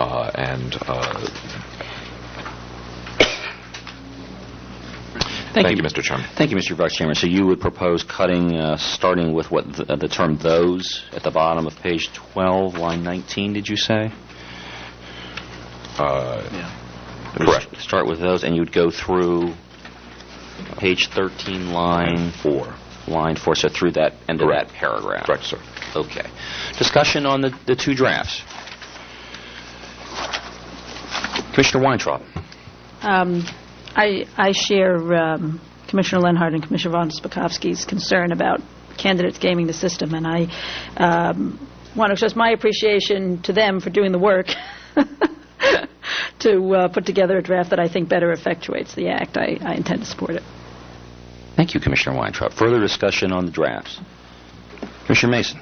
Thank you, Mr. Chairman.
Thank you, Mr. Vice Chairman. So you would propose cutting, starting with what the term "those" at the bottom of page 12, line 19, did you say?
Correct.
Start with those, and you would go through page 13, line 4. Line 4, so through that end of that paragraph.
Correct, sir.
Okay. Discussion on the two drafts. Commissioner Weintraub.
I share Commissioner Lenhart and Commissioner von Spakovsky's concern about candidates gaming the system, and I want to express my appreciation to them for doing the work to put together a draft that I think better effectuates the Act. I intend to support it.
Thank you, Commissioner Weintraub. Further discussion on the drafts. Commissioner Mason.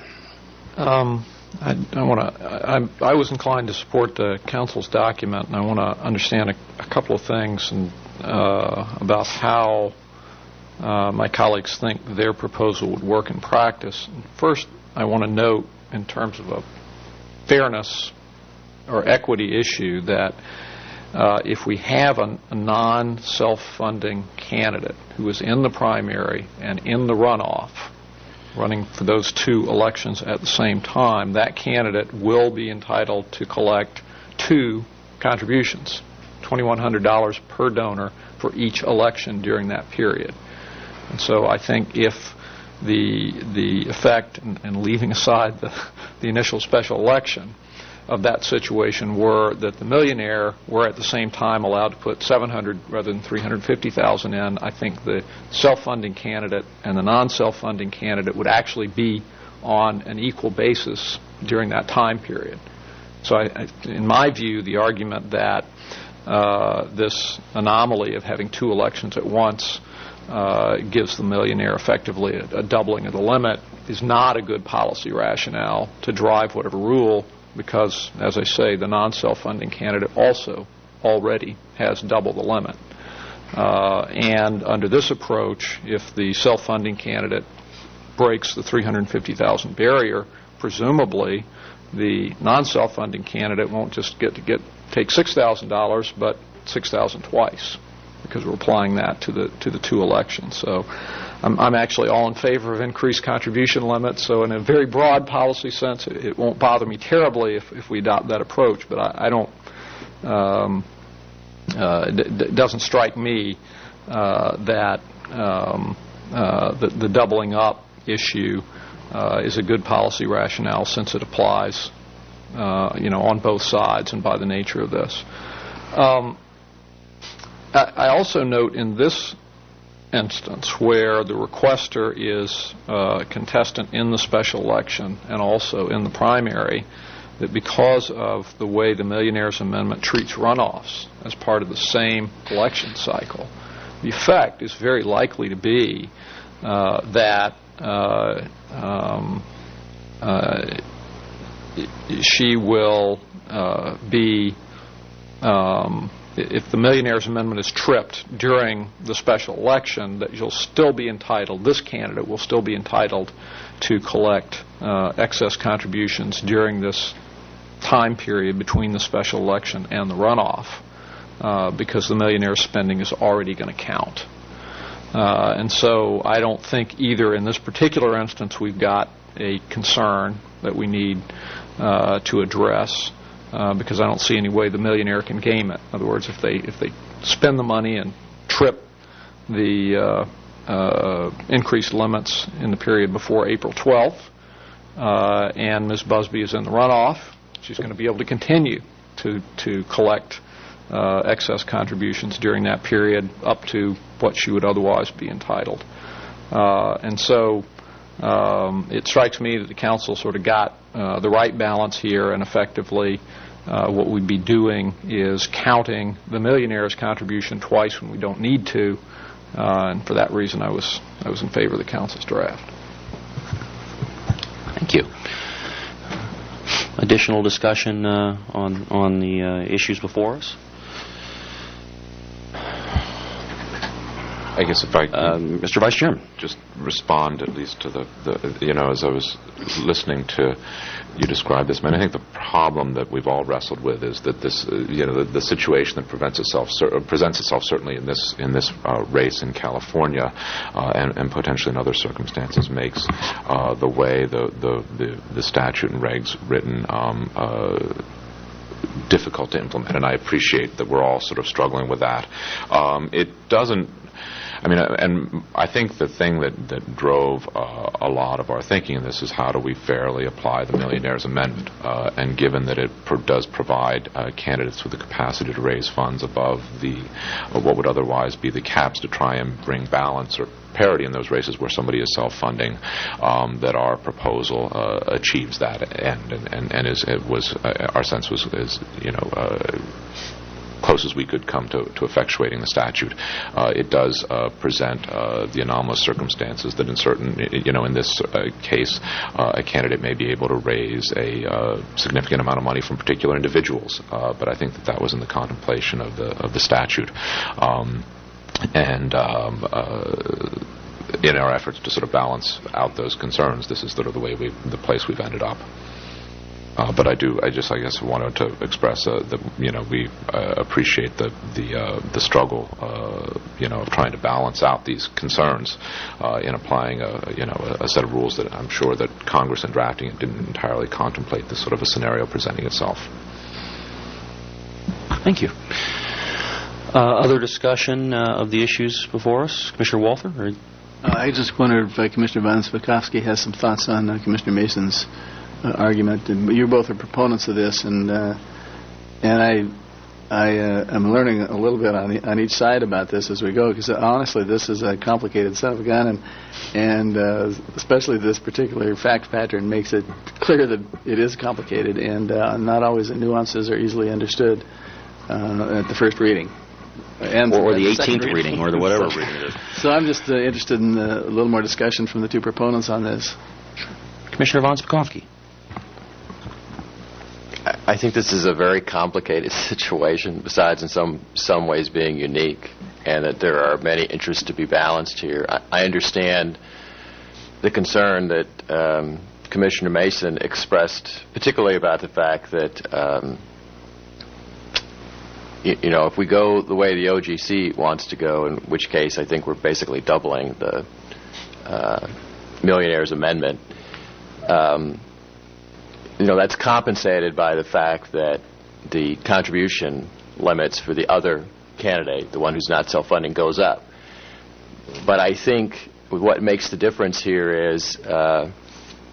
I was inclined to support the council's document, and I want to understand a couple of things about how my colleagues think their proposal would work in practice. First, I want to note, in terms of a fairness or equity issue, that if we have a non-self-funding candidate who is in the primary and in the runoff, running for those two elections at the same time, that candidate will be entitled to collect two contributions, $2,100 per donor for each election during that period. And so I think if the effect, and leaving aside the initial special election, of that situation were that the millionaire were at the same time allowed to put $700,000 rather than $350,000 in, I think the self-funding candidate and the non-self-funding candidate would actually be on an equal basis during that time period. So in my view, the argument that this anomaly of having two elections at once gives the millionaire effectively a doubling of the limit is not a good policy rationale to drive whatever rule, because, as I say, the non-self-funding candidate also already has double the limit. And under this approach, if the self-funding candidate breaks the $350,000 barrier, presumably the non-self-funding candidate won't just take $6,000, but $6,000 twice, because we're applying that to the two elections. So I'm actually all in favor of increased contribution limits. So in a very broad policy sense, it won't bother me terribly if we adopt that approach. But I don't. It doesn't strike me that the doubling up issue is a good policy rationale since it applies, on both sides and by the nature of this. I also note in this instance where the requester is a contestant in the special election and also in the primary, that because of the way the Millionaires Amendment treats runoffs as part of the same election cycle, the effect is very likely to be that she will be, if the Millionaires Amendment is tripped during the special election, that this candidate will still be entitled to collect excess contributions during this time period between the special election and the runoff, because the millionaire spending is already going to count. And so I don't think either in this particular instance we've got a concern that we need to address, because I don't see any way the millionaire can game it. In other words, if they spend the money and trip the increased limits in the period before April 12th, and Ms. Busby is in the runoff, she's going to be able to continue to collect excess contributions during that period up to what she would otherwise be entitled. And so it strikes me that the council sort of got the right balance here, and effectively what we'd be doing is counting the millionaire's contribution twice when we don't need to, and for that reason I was in favor of the council's draft.
Thank you. Additional discussion on the issues before us?
I guess if I could,
Mr. Vice Chairman,
just respond at least to the as I was listening to you describe this, I think the problem that we've all wrestled with is that this, the situation that presents itself certainly in this race in California, and potentially in other circumstances, makes the way the statute and regs written difficult to implement, and I appreciate that we're all sort of struggling with that. It doesn't. And I think the thing that drove a lot of our thinking in this is how do we fairly apply the Millionaires Amendment, and given that it does provide candidates with the capacity to raise funds above what would otherwise be the caps to try and bring balance or parity in those races where somebody is self-funding, that our proposal achieves that end, and our sense was close as we could come to effectuating the statute. It does present the anomalous circumstances that in certain, in this case, a candidate may be able to raise a significant amount of money from particular individuals. But I think that was in the contemplation of the statute. In our efforts to sort of balance out those concerns, this is sort of the place we've ended up. But I guess wanted to express that we appreciate the struggle of trying to balance out these concerns in applying a set of rules that I'm sure that Congress in drafting it didn't entirely contemplate this sort of a scenario presenting itself.
Thank you. Other discussion of the issues before us, Commissioner Walther?
I just wonder if Commissioner Von Spakovsky has some thoughts on Commissioner Mason's argument. And you both are proponents of this, and I'm learning a little bit on each side about this as we go, because honestly, this is a complicated son of a gun, and especially this particular fact pattern makes it clear that it is complicated, and not always the nuances are easily understood at the first reading.
Or the 18th reading, or the whatever reading it is.
So I'm just interested in a little more discussion from the two proponents on this.
Commissioner Von Spakovsky.
I think this is a very complicated situation, besides in some ways being unique, and that there are many interests to be balanced here. I understand the concern that Commissioner Mason expressed, particularly about the fact that if we go the way the OGC wants to go, in which case I think we're basically doubling the Millionaires Amendment, that's compensated by the fact that the contribution limits for the other candidate, the one who's not self-funding, goes up. But I think what makes the difference here is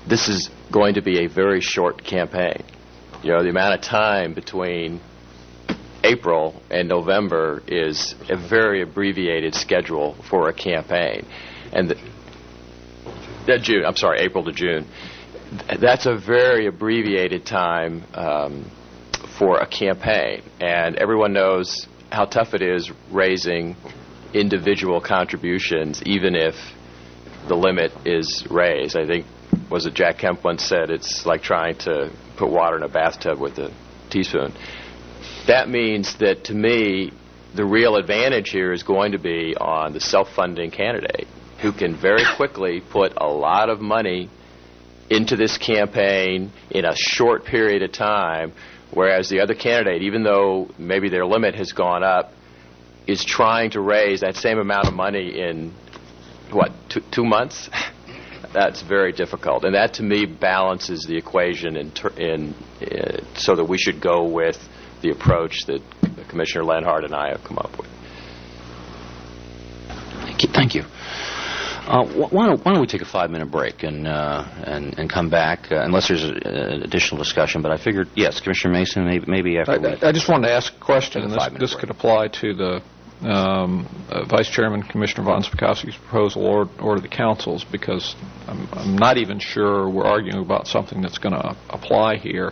this is going to be a very short campaign. You know, the amount of time between April and November is a very abbreviated schedule for a campaign. And June, I'm sorry, April to June. That's a very abbreviated time for a campaign. And everyone knows how tough it is raising individual contributions, even if the limit is raised. I think, was it Jack Kemp once said, it's like trying to put water in a bathtub with a teaspoon. That means that, to me, the real advantage here is going to be on the self-funding candidate, who can very quickly put a lot of money into this campaign in a short period of time, whereas the other candidate, even though maybe their limit has gone up, is trying to raise that same amount of money in, what, 2 months? That's very difficult. And that, to me, balances the equation so that we should go with the approach that Commissioner Lenhart and I have come up with.
Thank you. Why don't we take a 5-minute break and come back, unless there's additional discussion. But I figured, yes, Commissioner Mason, maybe after
I just wanted to ask a question, and this could apply to the Vice Chairman, Commissioner von Spakovsky's proposal or to the Council's, because I'm not even sure we're arguing about something that's going to apply here.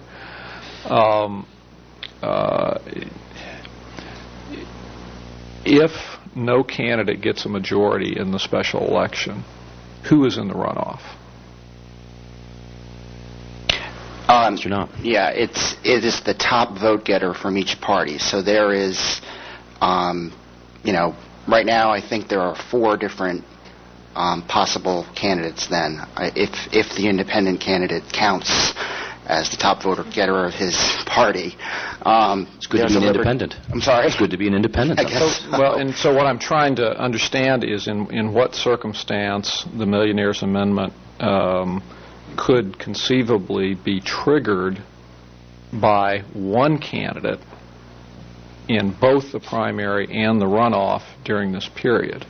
If no candidate gets a majority in the special election, who is in the runoff?
Mr. Knopf.
Yeah, it is the top vote getter from each party. So there is, right now I think there are 4 different possible candidates then. If the independent candidate counts as the top voter getter of his party.
It's good to be an independent.
I'm sorry?
It's good to be an independent.
I guess.
And so what I'm trying to understand is in what circumstance the Millionaires Amendment could conceivably be triggered by one candidate in both the primary and the runoff during this period.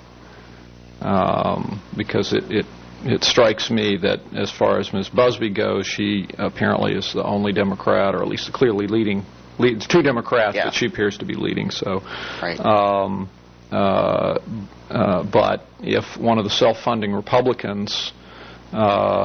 Because it strikes me that as far as Ms. Busby goes, she apparently is the only Democrat, or at least clearly leading. It's 2 Democrats, but she appears to be leading. So,
right.
But if one of the self-funding Republicans is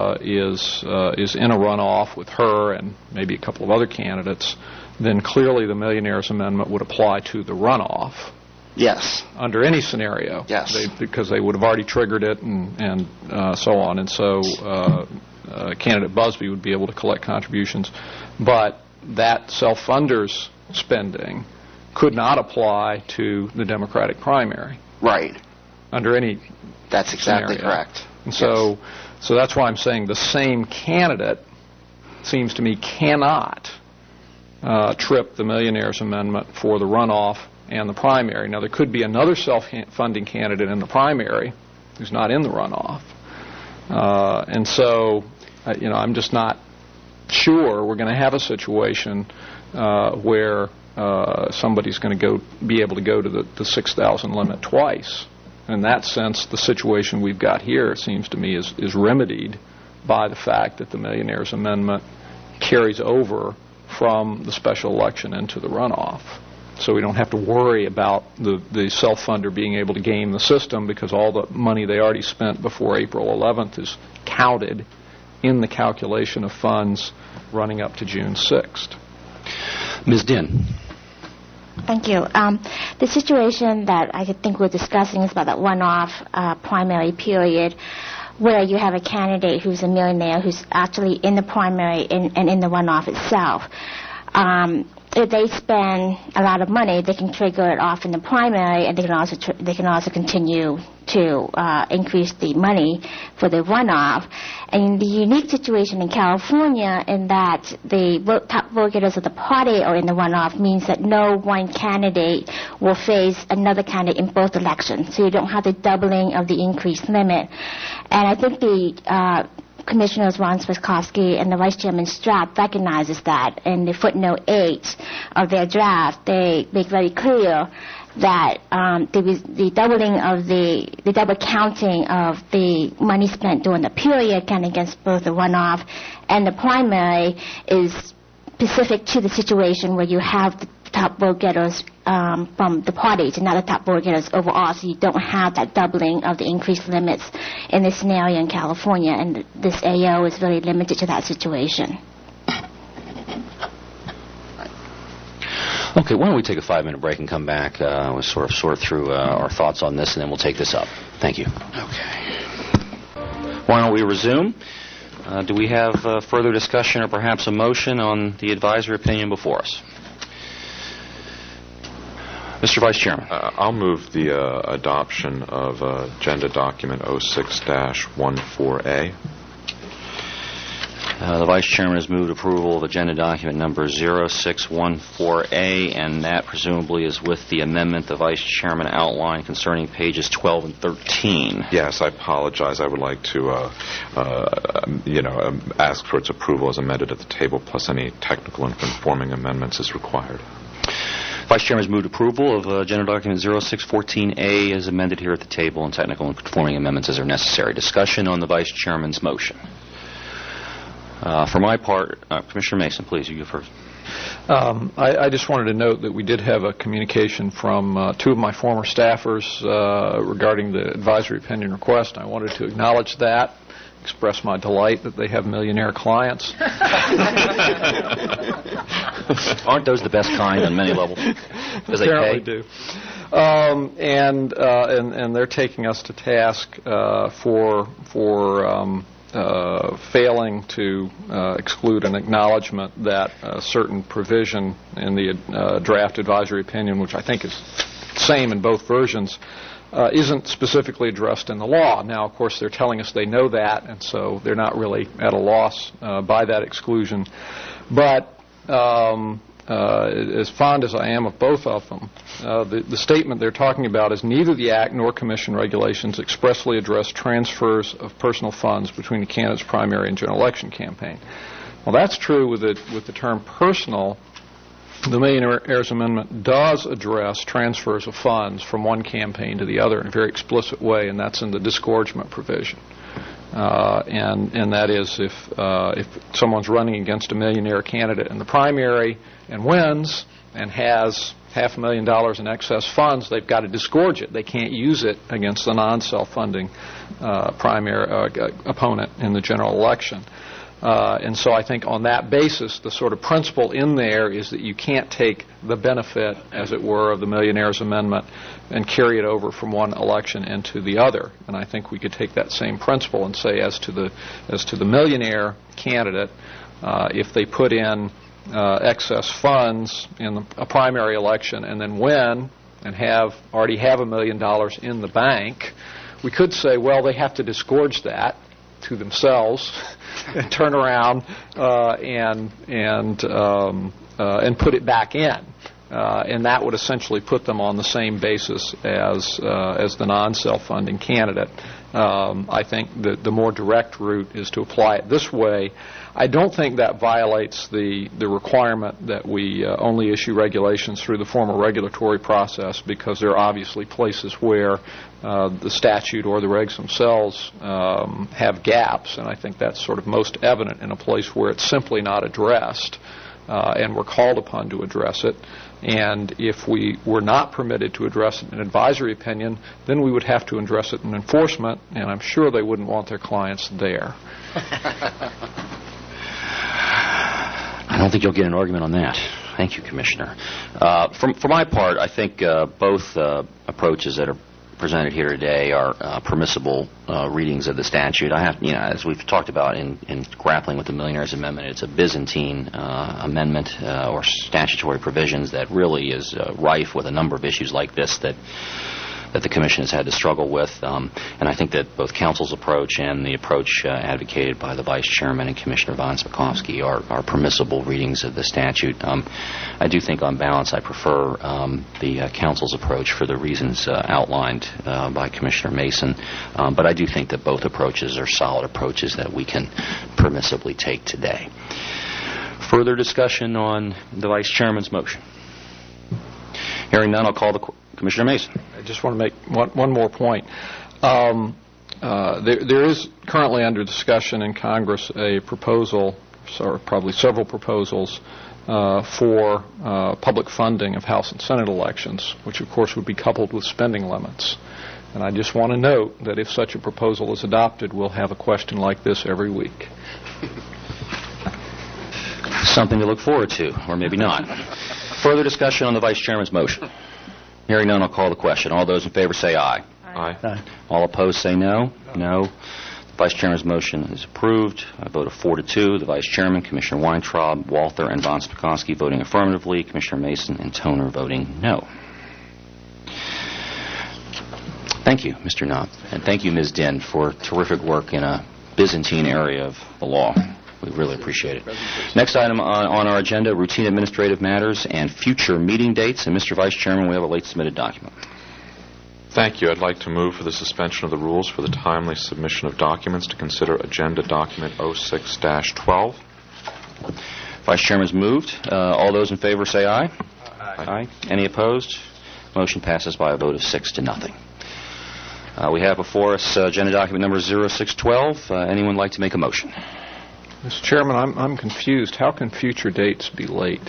in a runoff with her and maybe a couple of other candidates, then clearly the Millionaires Amendment would apply to the runoff.
Yes.
Under any scenario.
Yes.
Because they would have already triggered it and so on. And so candidate Busby would be able to collect contributions. But that self-funders spending could not apply to the Democratic primary.
Right.
Under any
That's exactly
scenario.
correct.
And so that's why I'm saying the same candidate, seems to me, cannot trip the Millionaires Amendment for the runoff and the primary. Now, there could be another self-funding candidate in the primary who's not in the runoff. And so, I'm just not sure we're going to have a situation where somebody's going to be able to go to the 6,000 limit twice. In that sense, the situation we've got here, it seems to me, is remedied by the fact that the Millionaires Amendment carries over from the special election into the runoff. So we don't have to worry about the self-funder being able to game the system, because all the money they already spent before April 11th is counted in the calculation of funds running up to June 6th.
Ms. Dinh.
Thank you. The situation that I think we're discussing is about that one-off primary period where you have a candidate who's a millionaire who's actually in the primary and in the runoff itself. If they spend a lot of money, they can trigger it off in the primary, and they can also continue to increase the money for the runoff. And the unique situation in California, in that the top vote getters of the party are in the runoff, means that no one candidate will face another candidate in both elections. So you don't have the doubling of the increased limit. And I think the Commissioners Ron Spakovsky and the Vice Chairman Stratt recognizes that. In the footnote 8 of their draft, they make very clear that the doubling of the double counting of the money spent during the period counting against both the runoff and the primary is specific to the situation where you have the top vote getters from the parties and not the top vote getters overall, so you don't have that doubling of the increased limits in this scenario in California, and this AO is very limited to that situation.
Okay, why don't we take a 5-minute break and come back? We'll sort through our thoughts on this, and then we'll take this up. Thank you.
Okay.
Why don't we resume? Do we have further discussion or perhaps a motion on the advisory opinion before us? Mr. Vice Chairman.
I'll move the adoption of Agenda Document 06-14A.
The Vice Chairman has moved approval of Agenda Document number 0614A, and that presumably is with the amendment the Vice Chairman outlined concerning pages 12 and 13.
Yes, I apologize. I would like to, ask for its approval as amended at the table, plus any technical and conforming amendments as required.
Vice Chairman has moved approval of Agenda Document 0614A as amended here at the table, and technical and conforming amendments as are necessary. Discussion on the Vice Chairman's motion. For my part, Commissioner Mason, please, you go first.
I just wanted to note that we did have a communication from two of my former staffers regarding the advisory opinion request. I wanted to acknowledge that, express my delight that they have millionaire clients.
Aren't those the best kind on many levels? Because they
apparently
pay?
Do. And they're taking us to task for failing to exclude an acknowledgement that a certain provision in the draft advisory opinion, which I think is the same in both versions, isn't specifically addressed in the law. Now, of course, they're telling us they know that, and so they're not really at a loss by that exclusion. But as fond as I am of both of them, the statement they're talking about is neither the Act nor Commission regulations expressly address transfers of personal funds between the candidate's primary and general election campaign. Well, that's true with the term personal. The Millionaires Amendment does address transfers of funds from one campaign to the other in a very explicit way, and that's in the disgorgement provision. And that is if someone's running against a millionaire candidate in the primary and wins and has $500,000 in excess funds, they've got to disgorge it. They can't use it against the non-self-funding primary opponent in the general election. And so I think on that basis, the sort of principle in there is that you can't take the benefit, as it were, of the Millionaires Amendment and carry it over from one election into the other. And I think we could take that same principle and say as to the millionaire candidate, if they put in excess funds in a primary election and then win and already have $1 million in the bank, we could say, well, they have to disgorge that to themselves and turn around and put it back in. And that would essentially put them on the same basis as the non-self-funding candidate. I think that the more direct route is to apply it this way. I don't think that violates the requirement that we only issue regulations through the formal regulatory process, because there are obviously places where the statute or the regs themselves have gaps, and I think that's sort of most evident in a place where it's simply not addressed, and we're called upon to address it. And if we were not permitted to address it in advisory opinion, then we would have to address it in enforcement, and I'm sure they wouldn't want their clients there.
I don't think you'll get an argument on that. Thank you, Commissioner. For my part, I think both approaches that are presented here today are permissible readings of the statute. I have, as we've talked about in grappling with the Millionaires Amendment, it's a Byzantine amendment or statutory provisions that really is rife with a number of issues like this that the Commission has had to struggle with. And I think that both Council's approach and the approach advocated by the Vice Chairman and Commissioner Von Spakovsky are permissible readings of the statute. I do think on balance I prefer the Council's approach for the reasons outlined by Commissioner Mason. But I do think that both approaches are solid approaches that we can permissibly take today. Further discussion on the Vice Chairman's motion? Hearing none, I'll call the Commissioner Mason.
I just want to make one more point. There is currently under discussion in Congress a proposal, or probably several proposals, for public funding of House and Senate elections, which of course would be coupled with spending limits. And I just want to note that if such a proposal is adopted, we'll have a question like this every week.
Something to look forward to, or maybe not. Further discussion on the Vice Chairman's motion. Hearing none, I'll call the question. All those in favor say aye.
Aye.
All opposed say no. No. The Vice Chairman's motion is approved. A vote of 4-2. The Vice Chairman, Commissioner Weintraub, Walther, and von Spakovsky voting affirmatively. Commissioner Mason and Toner voting no. Thank you, Mr. Knopf. And thank you, Ms. Dinh, for terrific work in a Byzantine area of the law. We really appreciate it. Next item on our agenda, routine administrative matters and future meeting dates. And Mr. Vice Chairman, we have a late submitted document.
Thank you. I'd like to move for the suspension of the rules for the timely submission of documents to consider agenda document 06-12.
Vice Chairman's moved. All those in favor say aye. Aye. Any opposed? Motion passes by a vote of 6-0. We have before us agenda document number 0612. Anyone like to make a motion?
Mr. Chairman, I'm confused. How can future dates be late?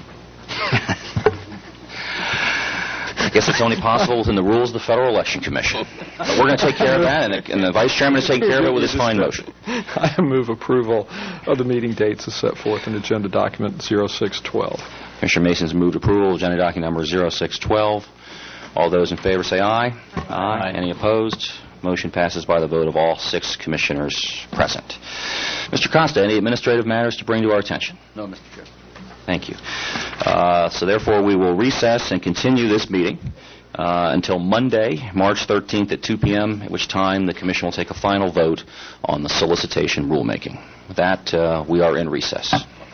I guess it's only possible within the rules of the Federal Election Commission. But we're going to take care of that, and the Vice Chairman is taking care of it with his fine motion.
I move approval of the meeting dates as set forth in agenda document 0612.
Commissioner Mason's moved approval of agenda document number 0612. All those in favor say aye. Aye. Any opposed? Motion passes by the vote of all 6 commissioners present. Mr. Costa, any administrative matters to bring to our attention?
No, Mr. Chair.
Thank you. So therefore, we will recess and continue this meeting until Monday, March 13th at 2 p.m., at which time the Commission will take a final vote on the solicitation rulemaking. With that, we are in recess.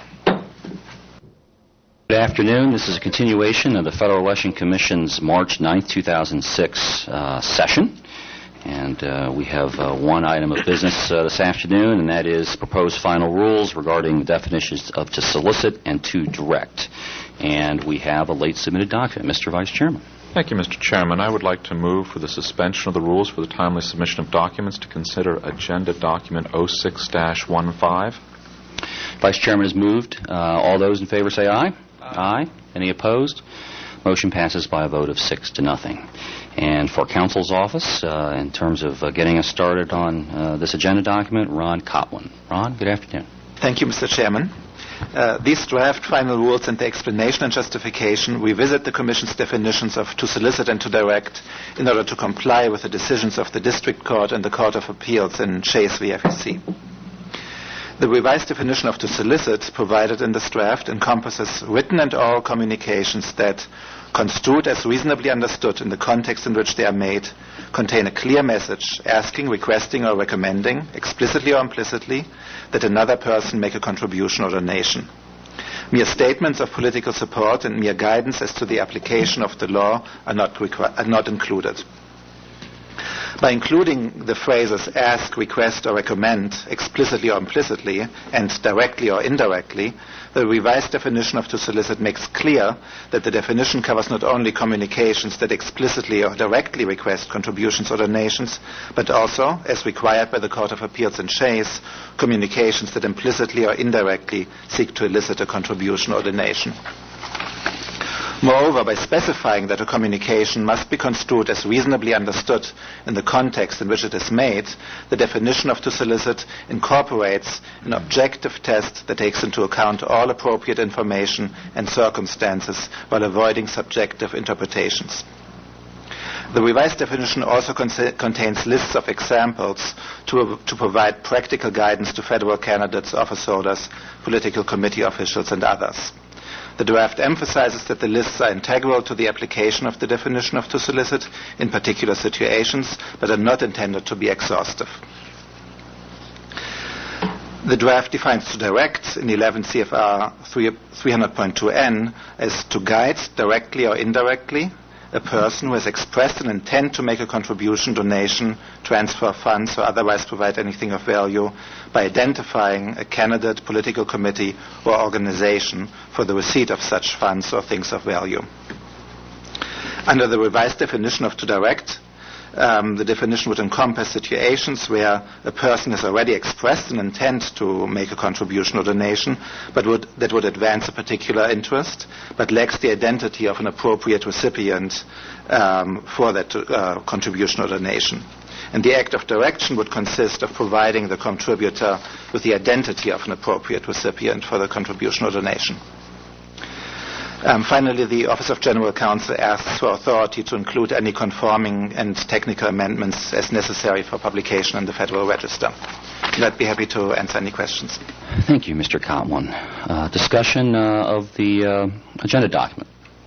Good afternoon. This is a continuation of the Federal Election Commission's March 9th, 2006 session. And we have one item of business this afternoon, and that is proposed final rules regarding the definitions of to solicit and to direct. And we have a late submitted document. Mr. Vice Chairman.
Thank you, Mr. Chairman. I would like to move for the suspension of the rules for the timely submission of documents to consider agenda document 06-15.
Vice Chairman has moved. All those in favor say aye. Aye. Any opposed? Motion passes by a vote of 6-0. And for Counsel's office, in terms of getting us started on this agenda document, Ron Cotwin. Ron, good afternoon.
Thank you, Mr. Chairman. These draft final rules and the explanation and justification revisit the Commission's definitions of to solicit and to direct in order to comply with the decisions of the District Court and the Court of Appeals in Chase v. FEC. The revised definition of to solicit provided in this draft encompasses written and oral communications that, construed as reasonably understood in the context in which they are made, contain a clear message asking, requesting, or recommending, explicitly or implicitly, that another person make a contribution or donation. Mere statements of political support and mere guidance as to the application of the law are not included. By including the phrases ask, request, or recommend explicitly or implicitly and directly or indirectly, the revised definition of to solicit makes clear that the definition covers not only communications that explicitly or directly request contributions or donations, but also, as required by the Court of Appeals in Chase, communications that implicitly or indirectly seek to elicit a contribution or donation. Moreover, by specifying that a communication must be construed as reasonably understood in the context in which it is made, the definition of to solicit incorporates an objective test that takes into account all appropriate information and circumstances while avoiding subjective interpretations. The revised definition also contains lists of examples to provide practical guidance to federal candidates, office holders, political committee officials, and others. The draft emphasizes that the lists are integral to the application of the definition of to solicit in particular situations, but are not intended to be exhaustive. The draft defines to direct in 11 CFR 300.2N as to guide directly or indirectly a person who has expressed an intent to make a contribution, donation, transfer funds, or otherwise provide anything of value by identifying a candidate, political committee, or organization for the receipt of such funds or things of value. Under the revised definition of to direct, the definition would encompass situations where a person has already expressed an intent to make a contribution or donation, but that would advance a particular interest, but lacks the identity of an appropriate recipient for that contribution or donation. And the act of direction would consist of providing the contributor with the identity of an appropriate recipient for the contribution or donation. Finally, the Office of General Counsel asks for authority to include any conforming and technical amendments as necessary for publication in the Federal Register. And I'd be happy to answer any questions.
Thank you, Mr. Cotwin. Discussion of the agenda document.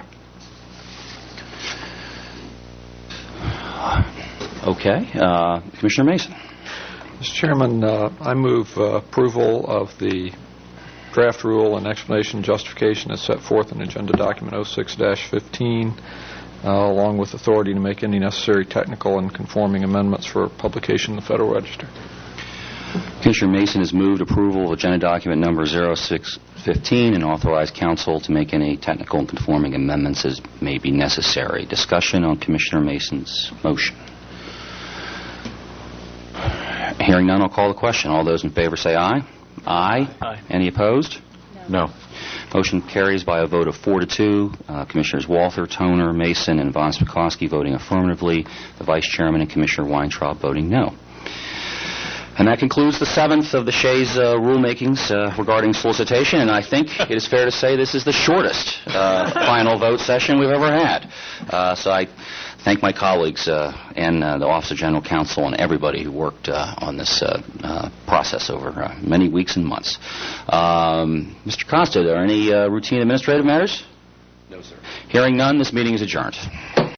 Okay. Commissioner Mason.
Mr. Chairman, I move approval of the draft rule and explanation and justification as set forth in Agenda Document 06-15, along with authority to make any necessary technical and conforming amendments for publication in the Federal Register.
Commissioner Mason has moved approval of Agenda Document number 0615 and authorized counsel to make any technical and conforming amendments as may be necessary. Discussion on Commissioner Mason's motion. Hearing none, I'll call the question. All those in favor say aye. Aye.
Aye.
Any opposed?
No.
Motion carries by a vote of 4-2. Commissioners Walther, Toner, Mason, and Von Spakovsky voting affirmatively. The Vice Chairman and Commissioner Weintraub voting no. And that concludes the 7th of the Shays rulemakings regarding solicitation, and I think it is fair to say this is the shortest final vote session we've ever had. So I thank my colleagues and the Office of General Counsel and everybody who worked on this process over many weeks and months. Mr. Costa, are there any routine administrative matters?
No, sir.
Hearing none, this meeting is adjourned.